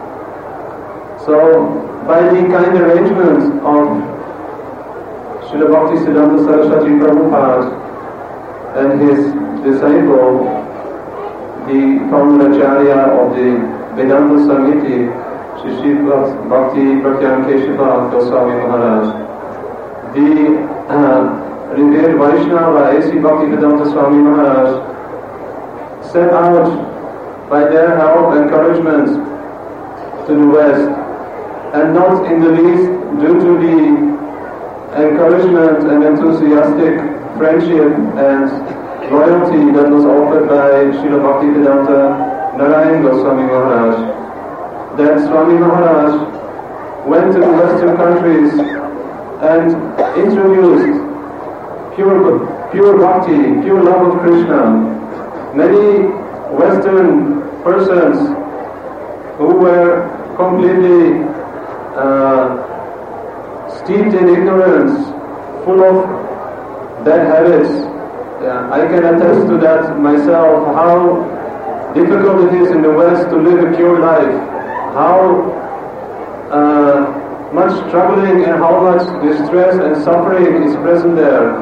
So, by the kind arrangement of Srila Bhaktisiddhanta Saraswati Prabhupada and his disciple, the founder acharya of the Vedanta Samiti, Shri Sripad Bhakti Pragyan Keshava Goswami Maharaj, the uh, revered Vaishnava A C Bhaktivedanta Swami Maharaj set out by their help and encouragement to the West, and not in the least due to the encouragement and enthusiastic friendship and loyalty that was offered by Srila Bhaktivedanta Narayan Goswami Maharaj, that Swami Maharaj went to the Western countries and introduced pure, pure bhakti, pure love of Krishna. Many Western persons who were completely uh, steeped in ignorance, full of bad habits. Yeah, I can attest to that myself, how difficult it is in the West to live a pure life, how uh, much struggling and how much distress and suffering is present there.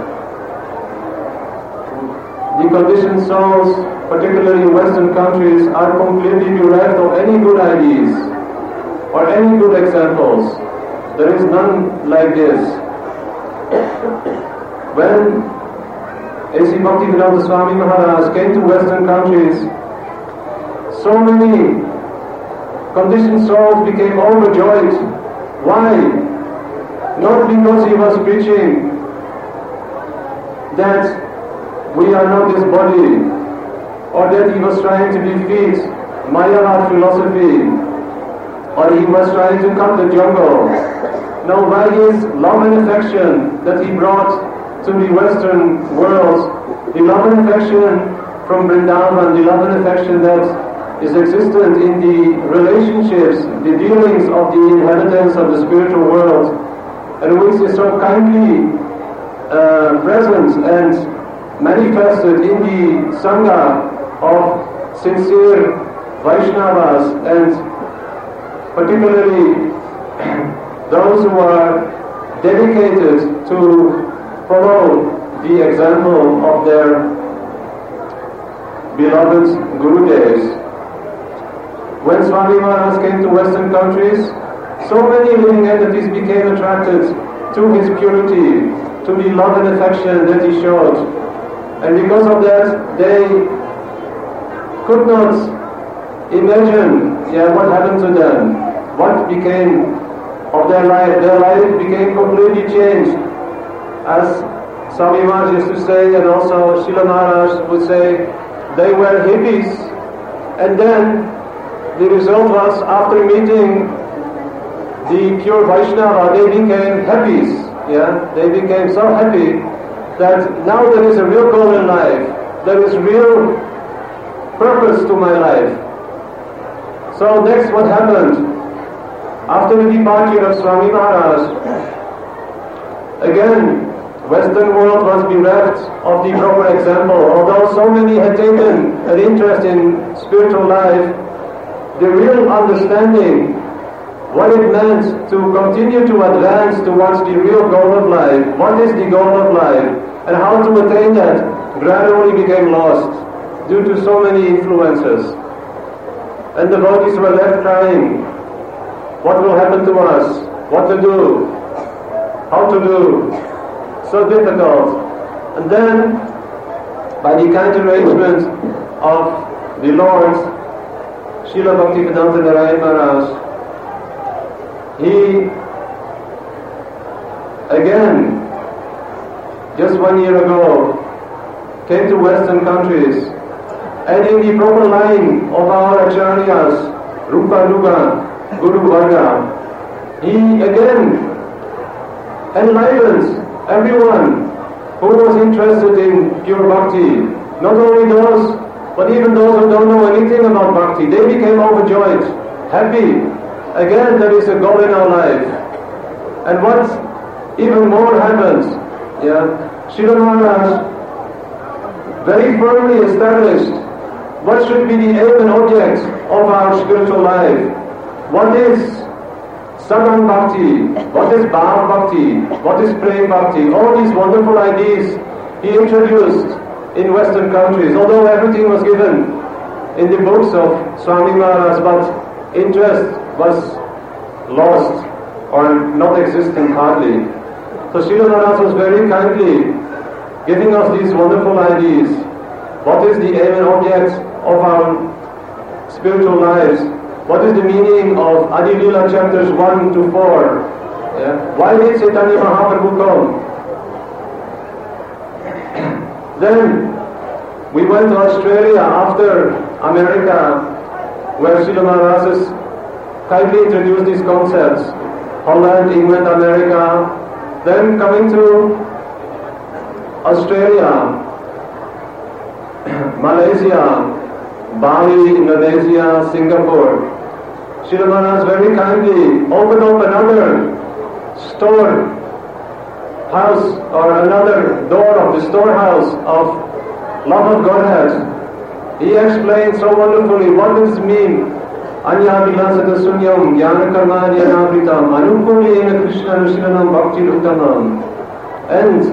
The conditioned souls, particularly in Western countries, are completely bereft of any good ideas or any good examples. There is none like this. When A C Bhaktivedanta Swami Maharaj came to Western countries, so many conditioned souls became overjoyed. Why? Not because he was preaching that we are not this body, or that he was trying to defeat Mayavad philosophy, or he was trying to cut the jungle. No, by his love and affection that he brought to the Western world, the love and affection from Vrindavan, the love and affection that is existent in the relationships, the dealings of the inhabitants of the spiritual world, and which is so kindly uh, present and manifested in the Sangha of sincere Vaishnavas, and particularly those who are dedicated to follow the example of their beloved Gurudevs. When Swami Maharaj came to Western countries, so many living entities became attracted to his purity, to the love and affection that he showed. And because of that, they could not imagine yeah, what happened to them, what became of their life. Their life became completely changed. As Swami Maharaj used to say, and also Srila Maharaj would say, they were hippies, and then the result was, after meeting the pure Vaishnava, they became happies. Yeah, they became so happy that now there is a real goal in life. There is real purpose to my life. So next, what happened? After the departure of Swami Maharaj, again, Western world was bereft of the proper example. Although so many had taken an interest in spiritual life, the real understanding what it meant to continue to advance towards the real goal of life, what is the goal of life, and how to attain that, gradually became lost due to so many influences. And the devotees were left crying, what will happen to us? What to do? How to do? So difficult. And then, by the kind arrangement of the Lord, Srila Bhaktivedanta Narayana Maharaj, he, again, just one year ago, came to Western countries, and in the proper line of our acharyas, Rupa Nuga, Guru Varga, he again enlightened everyone who was interested in pure bhakti. Not only those, but even those who don't know anything about bhakti. They became overjoyed, happy. Again, there is a goal in our life. And what even more happens, yeah, Srila Maharaj very firmly established what should be the aim and object of our spiritual life. What is Sagan Bhakti? What is Bhav Bhakti? What is Prem Bhakti? All these wonderful ideas he introduced in Western countries. Although everything was given in the books of Swami Maharaj, but interest was lost or not existent hardly. So Srila Maharaj was very kindly giving us these wonderful ideas. What is the aim and object of our spiritual lives? What is the meaning of Adi Lila chapters one to four? Yeah? Why did Chaitanya Mahaprabhu come? Then we went to Australia after America, where Srila Maharaj has kindly introduced these concepts. Holland, England, America. Then coming to Australia, Malaysia, Bali, Indonesia, Singapore. Srila Maharaj very kindly opened up another store house, or another door of the storehouse of love of Godhead. He explained so wonderfully what does it mean. Anya vilasata sunyam jnana karma jnanapritam anukulena Krishna nushilanam bhakti uttamam. And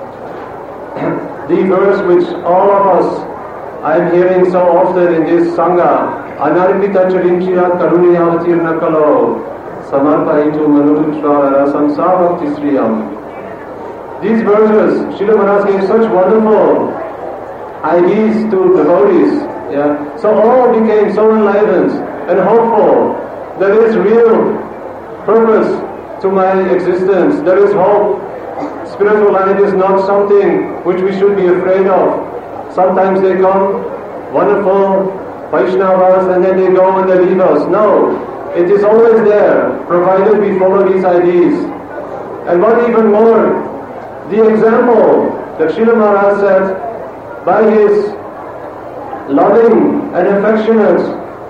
the verse which all of us I am hearing so often in this Sangha, Anarpita Charinchira Karuniyavatirna Kalo Samarpaitu Manurutra Rasam Savakti Sriyam. These verses, Srila Maharaj gave such wonderful ideas to devotees. Yeah? So all became so enlightened and hopeful. There is real purpose to my existence. There is hope. Spiritual life is not something which we should be afraid of. Sometimes they come, wonderful Vaishnavas, and then they go and they leave us. No, it is always there, provided we follow these ideas. And what even more, the example that Srila Maharaj set by his loving and affectionate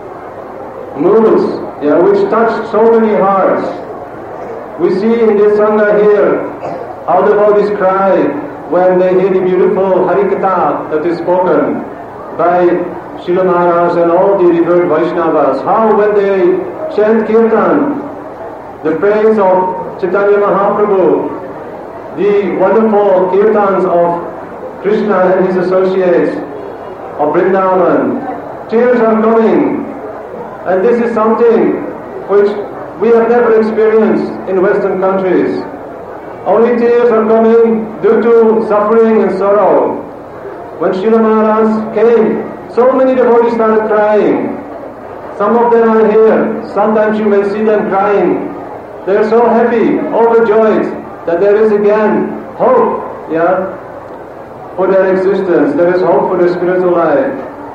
moods, yeah, which touched so many hearts. We see in this Sangha here how the devotees cry when they hear the beautiful Harikatha that is spoken by Srila Maharaj and all the revered Vaishnavas. How when they chant Kirtan, the praise of Chaitanya Mahaprabhu, the wonderful Kirtans of Krishna and his associates of Vrindavan, tears are coming. And this is something which we have never experienced in Western countries. Only tears are coming due to suffering and sorrow. When Srila Maharaj came, so many devotees started crying. Some of them are here. Sometimes you may see them crying. They are so happy, overjoyed that there is again hope, yeah, for their existence. There is hope for their spiritual life.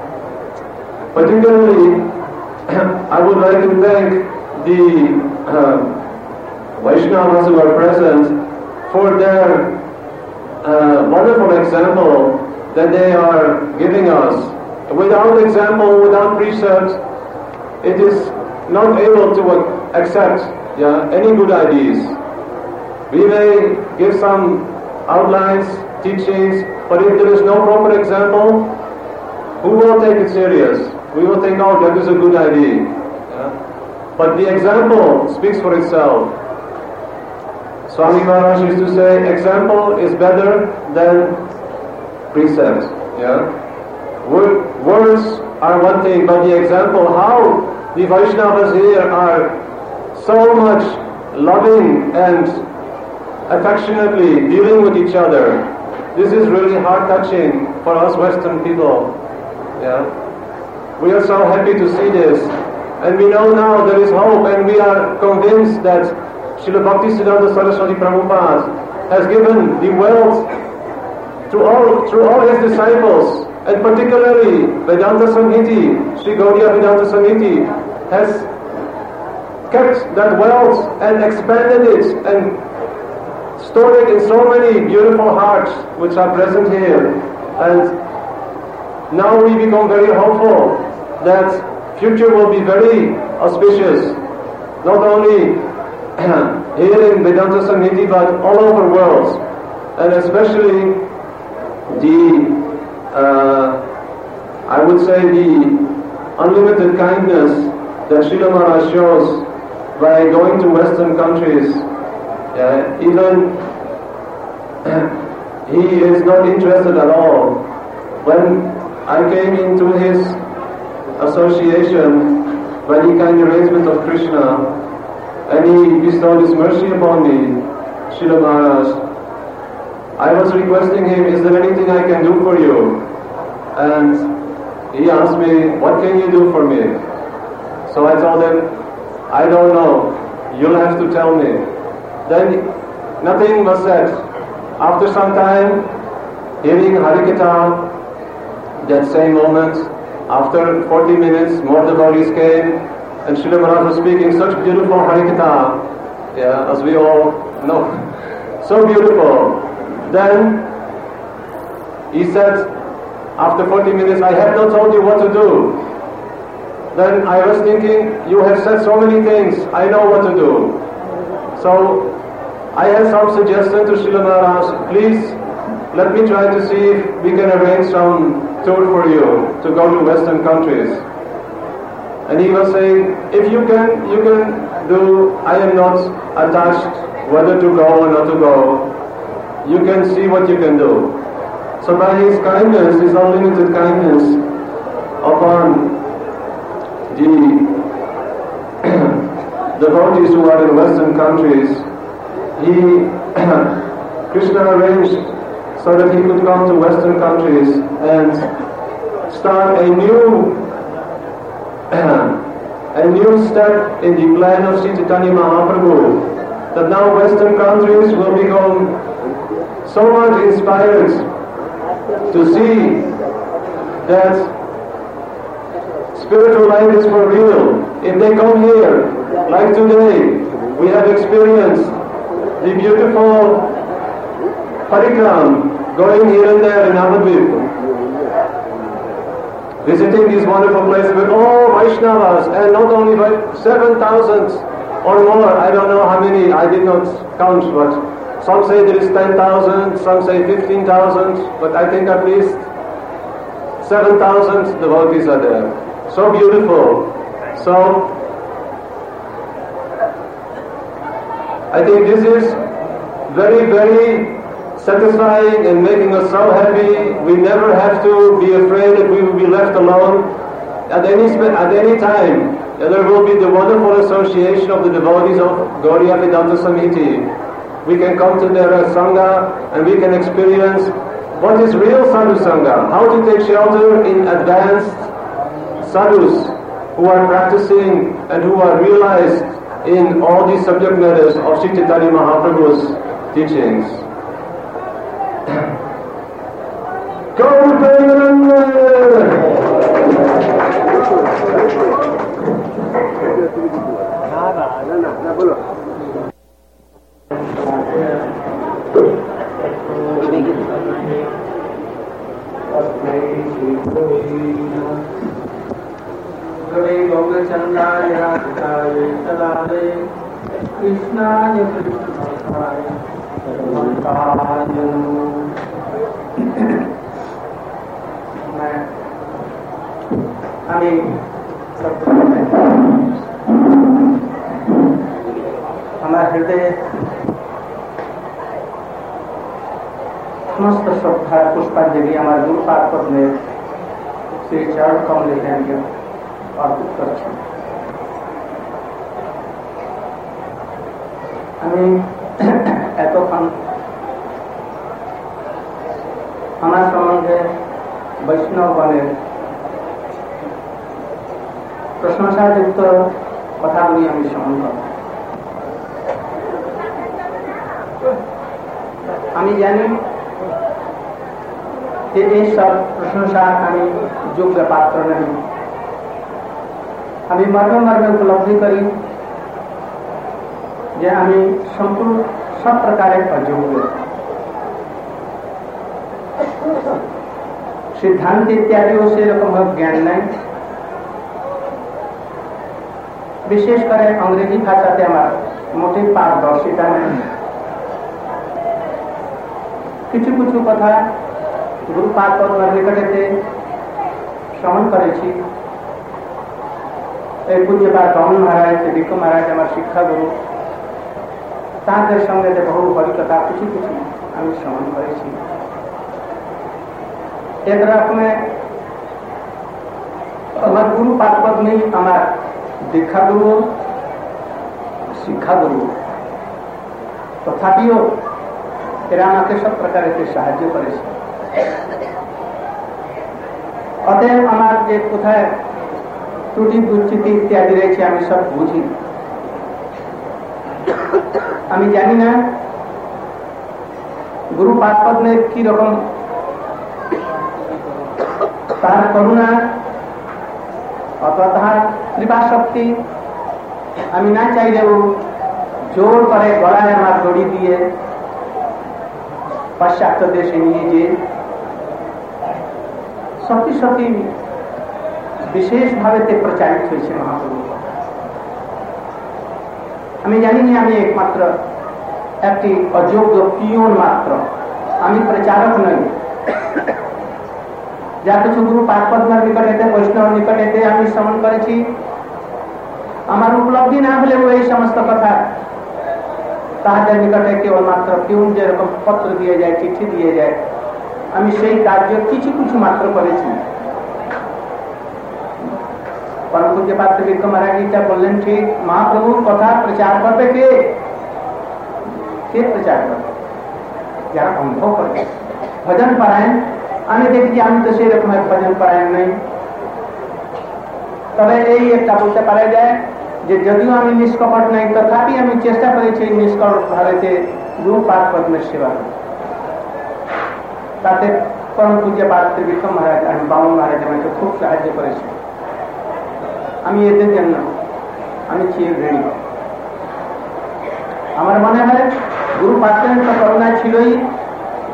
Particularly, I would like to thank the uh, Vaishnavas who are present for their uh, wonderful example that they are giving us. Without example, without precept, it is not able to accept, yeah, any good ideas. We may give some outlines, teachings, but if there is no proper example, who will take it serious? We will think, oh, that is a good idea. Yeah? But the example speaks for itself. Swami Maharaj used to say, example is better than precept. Yeah? Word, words are one thing, but the example, how the Vaishnavas here are so much loving and affectionately dealing with each other. This is really heart-touching for us Western people. Yeah? We are so happy to see this. And we know now there is hope, and we are convinced that Srila Bhaktisiddhanta Saraswati Prabhupada has given the wealth to all, through all his disciples, and particularly Vedanta Samhiti, Sri Gaudiya Vedanta Samhiti, has kept that wealth and expanded it and stored it in so many beautiful hearts which are present here. And now we become very hopeful that future will be very auspicious, not only here in Vedanta Samhiti but all over the world, and especially the, uh, I would say the unlimited kindness that Srila Maharaj shows by going to Western countries. Uh, even he is not interested at all. When I came into his association by the kind arrangement of Krishna, and he bestowed his mercy upon me, Srila Maharaj, I was requesting him, is there anything I can do for you? And he asked me, what can you do for me? So I told him, I don't know, you'll have to tell me. Then nothing was said. After some time, hearing Harikatha, that same moment, after forty minutes, more devotees came, and Srila Maharaj was speaking such beautiful Harikatha, yeah, as we all know, so beautiful. Then he said, after forty minutes, I have not told you what to do. Then I was thinking, you have said so many things, I know what to do. So I had some suggestion to Srila Maharaj, please let me try to see if we can arrange some tour for you to go to Western countries. And he was saying, if you can, you can do, I am not attached whether to go or not to go. You can see what you can do. So by his kindness, his unlimited kindness upon the devotees who are in Western countries, he, Krishna arranged so that he could come to Western countries and start a new, a new step in the plan of Sri Chaitanya Mahaprabhu, that now Western countries will become so much inspired to see that spiritual life is for real. If they come here, like today, we have experienced the beautiful parikram, going here and there in Navadvip, visiting these wonderful places with all Vaishnavas, and not only by seven thousand or more, I don't know how many, I did not count, but some say there is ten thousand, some say fifteen thousand, but I think at least seven thousand devotees are there. So beautiful. So, I think this is very, very satisfying and making us so happy. We never have to be afraid that we will be left alone at any, at any time. And there will be the wonderful association of the devotees of Gauriya Vedanta Samiti. We can come to their Sangha and we can experience what is real Sadhu Sangha, how to take shelter in advanced sadhus who are practicing and who are realized in all these subject matters of Sri Chaitanya Mahaprabhu's teachings. Gaurachandaya Radhikaya Salare Krishnaya Krishnaya Sarvantaya. আমি আমার হৃদয়ে সমস্ত শ্রদ্ধার পুষ্পাঞ্জলি আমার গুরু পাদপদ্মের শ্রী চরণ কমলে অর্পিত করছি। আমি এতক্ষণ আমার সম্বন্ধে বৈষ্ণবগণের প্রশংসাযুক্ত কথাগুলি আমি শ্রবণ করব। আমি জানি যে এই সব প্রশংসা আমি যোগ্য পাত্র নই। আমি মর্মে মর্মে উপলব্ধি করি যে আমি সম্পূর্ণ সব প্রকারের অযোগ্য। সিদ্ধান্ত ইত্যাদিও সেরকম জ্ঞান নাই। বিশেষ করে ইংরেজি ভাষাতে আমার মোটেই পারদর্শিতা নেই। কিছু কিছু কথা গুরু পাদপদ্মের নিকটেতে শ্রবণ করেছি। এই পূজ্যপাদ রমন মহারাজ, বিক্ষ মহারাজ আমার শিক্ষাগুরু, তাঁদের সঙ্গে বহু হরিকথা কিছু কিছু আমি শ্রবণ করেছি। এক রকমে আমার গুরু পাদপদ্মে আমার দীক্ষাগুরু, শিক্ষাগুরু, তথাপিও এরা আমাকে সব প্রকারে সাহায্য করেছে। অতএব আমার যে কোথায় ত্রুটি দুশ্চিতি ইত্যাদি রয়েছে আমি সব বুঝি। আমি জানি না গুরু পাদপদ্মের কি রকম তাহার করুণা অথবা তাহার কৃপা শক্তি আমি না চাইলেও জোর করে গলায় আমার দড়ি দিয়ে পাশ্চাত্য দেশে নিয়ে যে সত্যি সত্যি বিশেষভাবে প্রচারিত হয়েছে মহাপ্রভু। আমি জানি না আমি একমাত্র একটি অযোগ্য পিয়ন মাত্র, আমি প্রচারক নই। যা কিছু গুরু পাদপদ্মের নিকটেতে বৈষ্ণব নিকটেতে আমি শ্রবণ করেছি, আমার উপলব্ধি না হলেও এই সমস্ত কথা তাহাদের নিকটে কেবলমাত্র পিয়ন যেরকম পত্র দিয়ে যায়, চিঠি দিয়ে যায়, আমি সেই কার্য কিছু কিছু মাত্র করেছি। পরম পূজ্যপাদ বিক্ষ মহারাজ যা বললেন ঠিক, মহাপ্রভুর কথা প্রচার করবে কে? কে প্রচার করবে? যারা অনুভব করবে। ভজন পারায়ণ আমি দেখি, আমি তো সেই রকম ভজন পারায়ণ নেই। তবে এই একটা বলতে পারা যায় যে যদিও আমি নিষ্কপট নেই, তথাপি আমি চেষ্টা করেছি নিষ্কপট ভাবে গুরু পাদপদ্মের সেবা। তাতে পরম পূজ্যপাদ বিক্ষ মহারাজ আমি বামন মহারাজ আমাকে খুব সাহায্য করেছে। আমি এদের জন্য আমি চির ঋণী। আমার মনে হয় গুরু পাদপদ্মের তো করুণা ছিলই,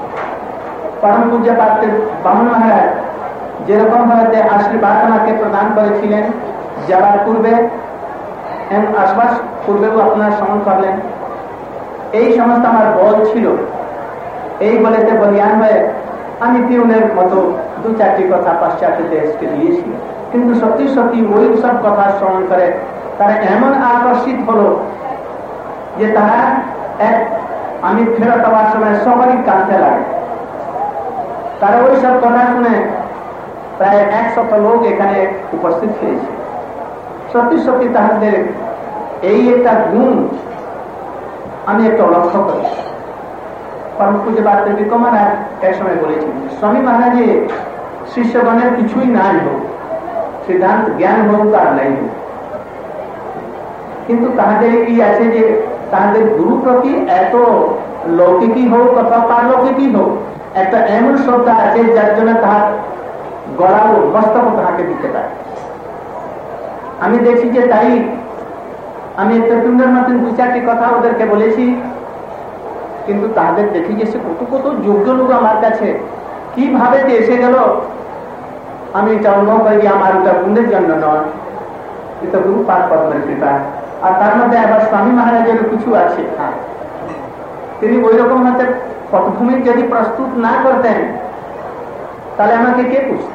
परम पूज्य पात्र बामन महाराज যেরকম ভাবে আশীর্বাদ আমাকে প্রদান করেছিলেন, যাওয়ার পূর্বে আশ্বাস পূর্বেও আপনারা স্মরণ করলেন, এই সমস্ত আমার বল ছিল। এই বলেতে বলিয়ান হয়ে আমি পিউনের মতো দু চারটি কথা পাশ্চাত্য দেশকে দিয়েছি, কিন্তু সত্যি সত্যি ওই সব কথা স্মরণ করে তারা এমন আকর্ষিত হলো যে তারা এক আমি ফেরত হওয়ার সময় সকলেই কাঁদতে লাগে। তারা ওই সব কথা শুনে প্রায় একশত লোক এখানে উপস্থিত হয়েছে। সত্যি সত্যি তাহাদের এই একটা গুণ আমি একটা লক্ষ্য করি। পরম পূজ্য বার্তা বিকমার এক সময় বলেছেন, স্বামী মহারাজে শিষ্যগণের কিছুই নাই হোক, সিদ্ধান্ত জ্ঞান হোক আর নাই হোক, কিন্তু তাহাদের কি আছে যে তাহাদের গুরু প্রতি এত লৌকিকই হোক অথবা পারলৌকিকই হোক একটা এমন শ্রদ্ধা আছে যার জন্য তাহার গড়ালো বস্তব তাহাকে দিতে পারে। আমি দেখছি যে তাই আমি একটা সুন্দর মতন দু চারটি কথা ওদেরকে বলেছি, কিন্তু তাদের দেখি যে সে কত কত যোগ্য লোক আমার কাছে কিভাবে যে এসে গেল। আমি এটা অনুভব করি আমার ওটা গুণের জন্য নয়, এটা গুরু পাঠ পদ্মের কৃপা। আর তার মধ্যে আবার স্বামী মহারাজের কিছু আছে, তিনি ওই রকম হাতে পটভূমি যদি প্রস্তুত না করতেন তাহলে আমাকে কে পুষত?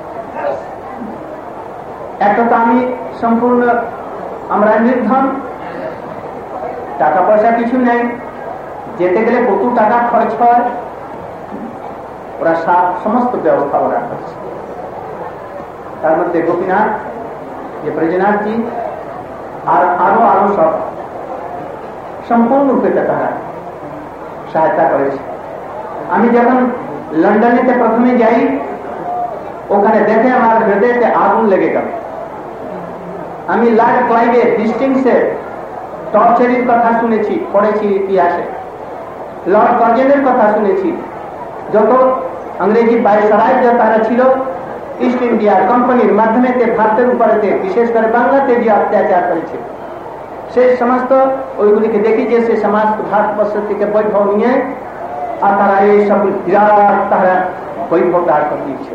একটা তো আমি সম্পূর্ণ আমরা নির্ধন, টাকা পয়সা কিছু নেই, যেতে গেলে কত টাকা খরচ হয়, ওরা সমস্ত ব্যবস্থা ওরা করছে। তার মধ্যে গোপীনাথ যে ব্রজনাথজি আর আরো আরো সব সম্পূর্ণরূপে তারা সহায়তা করেছে। আমি যখন লন্ডনেতে প্রথমে যাই, ওখানে দেখে আমার হৃদয়তে আগুন লেগে গেল। আমি লর্ড ক্লাইভের ডিস্টিংসের টর্চারির কথা শুনেছি, পড়েছি ইতিহাসে, লর্ড কার্জনের কথা শুনেছি, যত अंग्रेजी बायसराय जो तारा छिलो ईस्ट इंडिया কোম্পানির মাধ্যমে ভারতের উপরেতে বিশেষ করে বাংলাতে যে অত্যাচার করেছে সেই সমস্ত ওইগুলিকে দেখি যে সে সমাজ ভারতবর্ষ থেকে বৈভব নিয়ে আর তারা এই সব বিরাট তারা বৈভব দাঁড় করে দিয়েছে।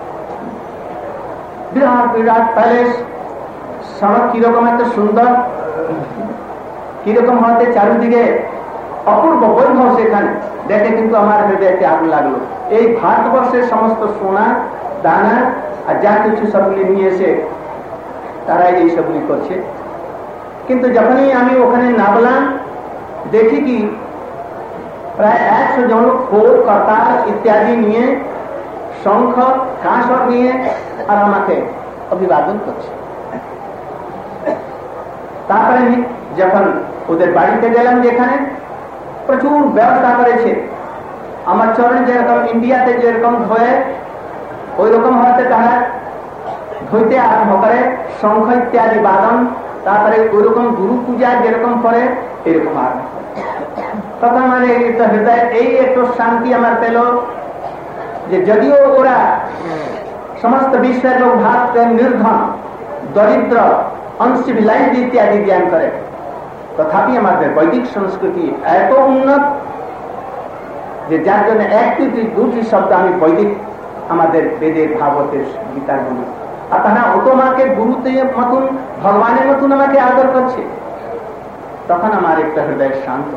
বিরাট বিরাট প্যালেস, সড়ক কিরকম এত সুন্দর, কিরকম হতে চারিদিকে অপূর্ব বৈভব, সেখানে দেখে কিন্তু আমার হৃদয়তে আগুন লাগলো। এই ভারতবর্ষের সমস্ত সোনা দানা আর যা কিছু সবগুলি নিয়ে এসে তারা এই সবগুলি করছে। কিন্তু যখনই আমি ওখানে নামলাম দেখি কি প্রায় একশো জন খোল কর্তার ইত্যাদি নিয়ে শঙ্খ কাঁসর নিয়ে আর আমাকে অভিবাদন করছে। তারপরে যখন ওদের বাড়িতে গেলাম যেখানে প্রচুর ব্যবস্থা করেছে, আমার চরণ যেরকম ইন্ডিয়াতে যেরকম ধোয়ে ওই রকম হতে তারা ধুইতে আরম্ভ করে, শঙ্খ ইত্যাদি বাদন, তারপরে ওইরকম গুরু পূজা যেরকম করে এরকম আরম্ভ করে। তখন মানে হৃদয় এই একটু শান্তি আমার পেল যে যদিও ওরা সমস্ত বিশ্বের লোক ভারতের নির্ধন দরিদ্র অনসিভিলাইজড ইত্যাদি জ্ঞান করে, তথাপি আমাদের বৈদিক সংস্কৃতি এত উন্নত যে যার জন্য একটি দুটি শব্দ আমি বৈদিক আমাদের বেদের ভাগবতের গীতার বলি, আর তারা অত আমাকে গুরুতে মতন ভগবানের মতন আমাকে আদর করছে। তখন আমার একটা হৃদয় শান্ত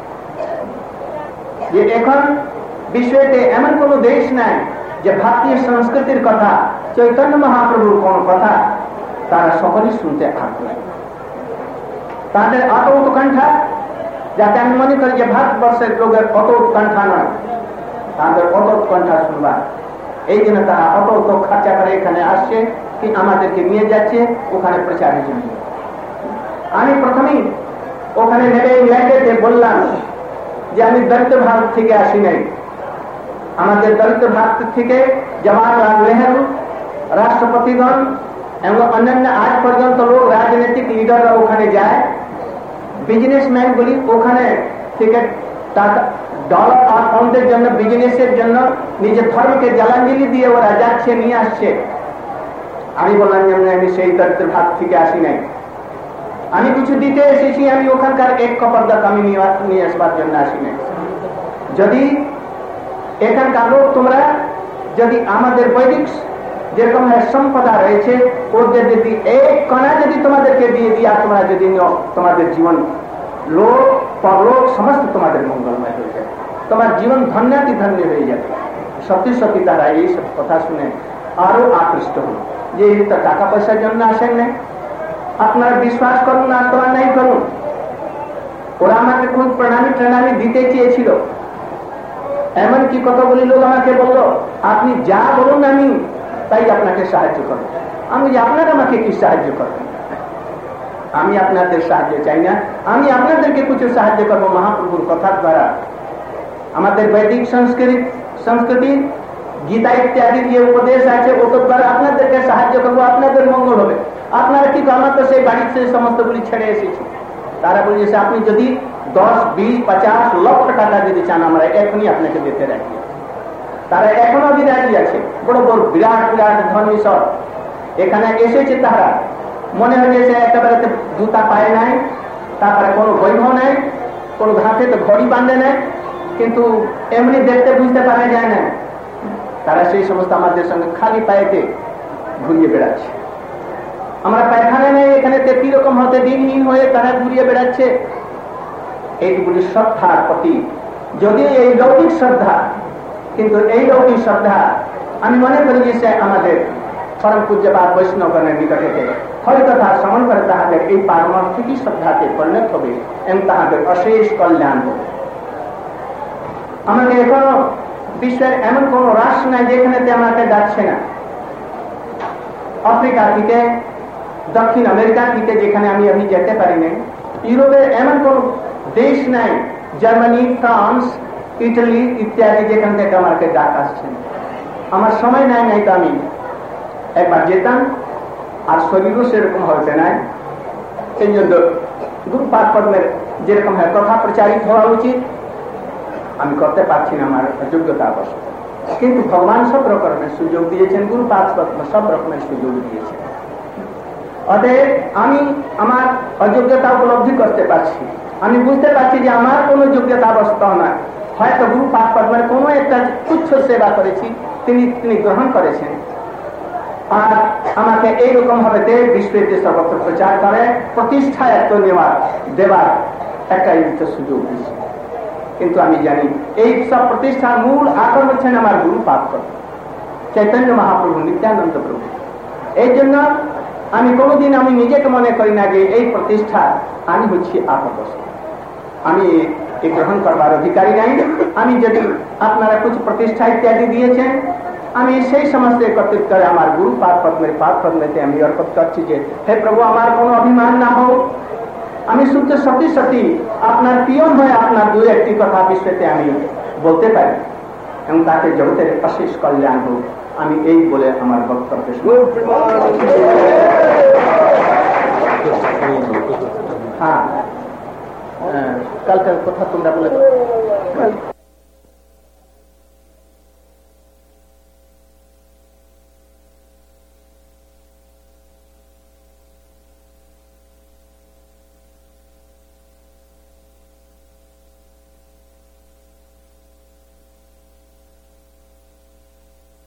যে এখন বিশ্বেতে এমন কোন দেশ নাই যে ভারতীয় সংস্কৃতির কথা, চৈতন্য মহাপ্রভুর কোন কথা তারা সকলেই শুনতে আগ্রহী। তাদের অত উৎকণ্ঠা, যাতে আমি মনে করি যে ভারতবর্ষের লোকের অত উৎকণ্ঠা নয়, তাদের অত উৎকণ্ঠা শুনবার এই জন্য তারা অত অত খরচা করে এখানে আসছে কি আমাদেরকে নিয়ে যাচ্ছে ওখানে প্রচারের জন্য। আমি প্রথমেই ওখানে নেমে ইংল্যান্ডে বললাম যে আমি দলিত ভারত থেকে আসি নাই, আমাদের দলিত ভারত থেকে জওয়াহরলাল নেহরু, রাষ্ট্রপতিগণ এবং অন্যান্য আজ পর্যন্ত লোক রাজনৈতিক লিডাররা ওখানে যায়, বিজনেসম্যান গুলি ওখানে থেকে টাকা ডলার আর পাউন্ডের জন্য বিজনেসের জন্য নিজের ধর্মকে জ্বালাঞ্জলি দিয়ে ওরা যাচ্ছে নিয়ে আসছে। আমি বললাম যে আমি সেই দরিদ্র ভাত থেকে আসি নাই, আমি কিছু দিতে এসেছি, আমি ওখানকার এক কপর দাক আমি নিয়ে আসবার জন্য আসি নাই। যদি এখানকার লোক তোমরা যদি আমাদের বৈদিক যেরকম সম্পদা রয়েছে ওদের যদি এক কণা যদি তোমাদেরকে দিয়ে দিয়া তোমরা যদি তোমাদের জীবন লোক পরলোক সমস্ত তোমাদের মঙ্গলময় হয়ে যাবে, তোমার জীবন ধন্যাতি ধন্য হয়ে যাবে। সত্যি সত্যি তারা এই সব কথা শুনে আরো আকৃষ্ট হল যে টাকা পয়সার জন্য আসেন না, আপনারা বিশ্বাস করুন আর তোমার নাই করুন। ওরা আমাকে খুব প্রণামী প্রণামী দিতে চেয়েছিল, এমনকি কতগুলি লোক আমাকে বললো আপনি যা বলুন আমি তাই আপনাকে সাহায্য করব। আমি যে আপনারা আমাকে কি সাহায্য করবেন? আমি আপনাদের সাহায্য চাই না, আমি আপনাদেরকে কিছু সাহায্য করব মহাপ্রভুর কথার দ্বারা। আমাদের বৈদিক সংস্কৃতি সংস্কৃতি গীতা ইত্যাদি যে উপদেশ আছে ওটার দ্বারা আপনাদেরকে সাহায্য করবো, আপনাদের মঙ্গল হবে। আপনারা কি আমরা তো সেই বাড়ির সেই সমস্তগুলি ছেড়ে এসেছি। তারা বলেছে আপনি যদি দশ বিশ পঞ্চাশ লক্ষ টাকা যদি চান আমরা এখনই আপনাকে দিতে রাখি। তারা এখনো বিরাজি আছে, বড় বড় বিরাট বিরাট ধনী সব এখানে এসেছে। তারা মনে হয়েছে একেবারে জুতা পায় নাই, তারপরে কোনো বৈভব নাই, কোনো হাতে তো ঘড়ি বাঁধে নাই, কিন্তু এমনি দেখতে বুঝতে পারা যায় না। তারা সেই সমস্ত আমাদের সঙ্গে খালি পায়েতে ঘুরিয়ে বেড়াচ্ছে। আমরা পায়খানা নেই এখানে কি রকম হতে দিনহীন হয়ে তারা ঘুরিয়ে বেড়াচ্ছে। এইগুলি শ্রদ্ধার প্রতি, যদিও এই লৌকিক শ্রদ্ধা, কিন্তু এই লৌকিক শ্রদ্ধা আমি মনে করি যে সে আমাদের পরম পূজ্যপাদ বৈষ্ণবগণের নিকটে হরিকথা শ্রবণ করে তাহাদের এই পারমার্থিক শ্রদ্ধাতে পরিণত হবে এবং তাহাদের অশেষ কল্যাণ হবে। আমাকে এখনো বিশ্বের এমন কোন রাষ্ট্র নাই যেখানে আমাকে যাচ্ছে না। আফ্রিকা থেকে দক্ষিণ আমেরিকা থেকে যেখানে আমি আমি যেতে পারি নাই, ইউরোপের এমন কোন দেশ নাই, জার্মানি, ফ্রান্স, ইটালি ইত্যাদি যেখান থেকে আমাকে ডাক আসছে। আমার সময় নাই নাই তো আমি একবার যেতাম, আর শরীরও সেরকম হয়েছে নাই। সেই জন্য গুরুপাদ পদ্মের যেরকম হয় কথা প্রচারিত হওয়া উচিত আমি করতে পারছি না আমার যোগ্যতা অবশ্য, কিন্তু ভগবান সব রকমের সুযোগ দিয়েছেন, গুরুপাদ পদ্ম সব রকমের সুযোগ দিয়েছেন। অতএব আমি আমার অযোগ্যতা উপলব্ধি করতে পারছি, আমি বুঝতে পারছি যে আমার কোনো যোগ্যতা অবস্থা না, হয়তো গুরুপাদ পদ্মের কোনো একটা তুচ্ছ সেবা করেছি, তিনি তিনি গ্রহণ করেছেন আর আমাকে এইরকম ভাবে বিশ্বের সর্বত্র প্রচার করে প্রতিষ্ঠা এত নেওয়ার দেবার একটা সুযোগ দিচ্ছে। কিন্তু আমি জানি এই সব প্রতিষ্ঠার মূল আকর হচ্ছেন আমার গুরুপাদ পদ্ম, চৈতন্য মহাপ্রভু, নিত্যানন্দ প্রভু। এই জন্য আমি কোনোদিন আমি নিজেকে মনে করি না যে এই প্রতিষ্ঠা আমি হচ্ছি আপদস্থ, আমি এই গ্রহণ করবার অধিকারী নাই। আমি যদি আপনারা কিছু প্রতিষ্ঠা ইত্যাদি দিয়েছেন, আমি সেই সমস্ত একত্রিত করে আমার গুরু পাদ পদ্মের পাদ পদ্মেতে আমি অর্পণ করছি যে হে প্রভু আমার কোনো অভিমান না হোক, আমি শুদ্ধ সত্যি সত্যি আপনার পিয়ন হয়ে আপনার দু একটি কথা বিশ্বেতে আমি বলতে পারি এবং তাকে জগতের অশেষ কল্যাণ হোক। আমি এই বলে আমার বক্তব্য হ্যাঁ কালকার কথা তোমরা বলে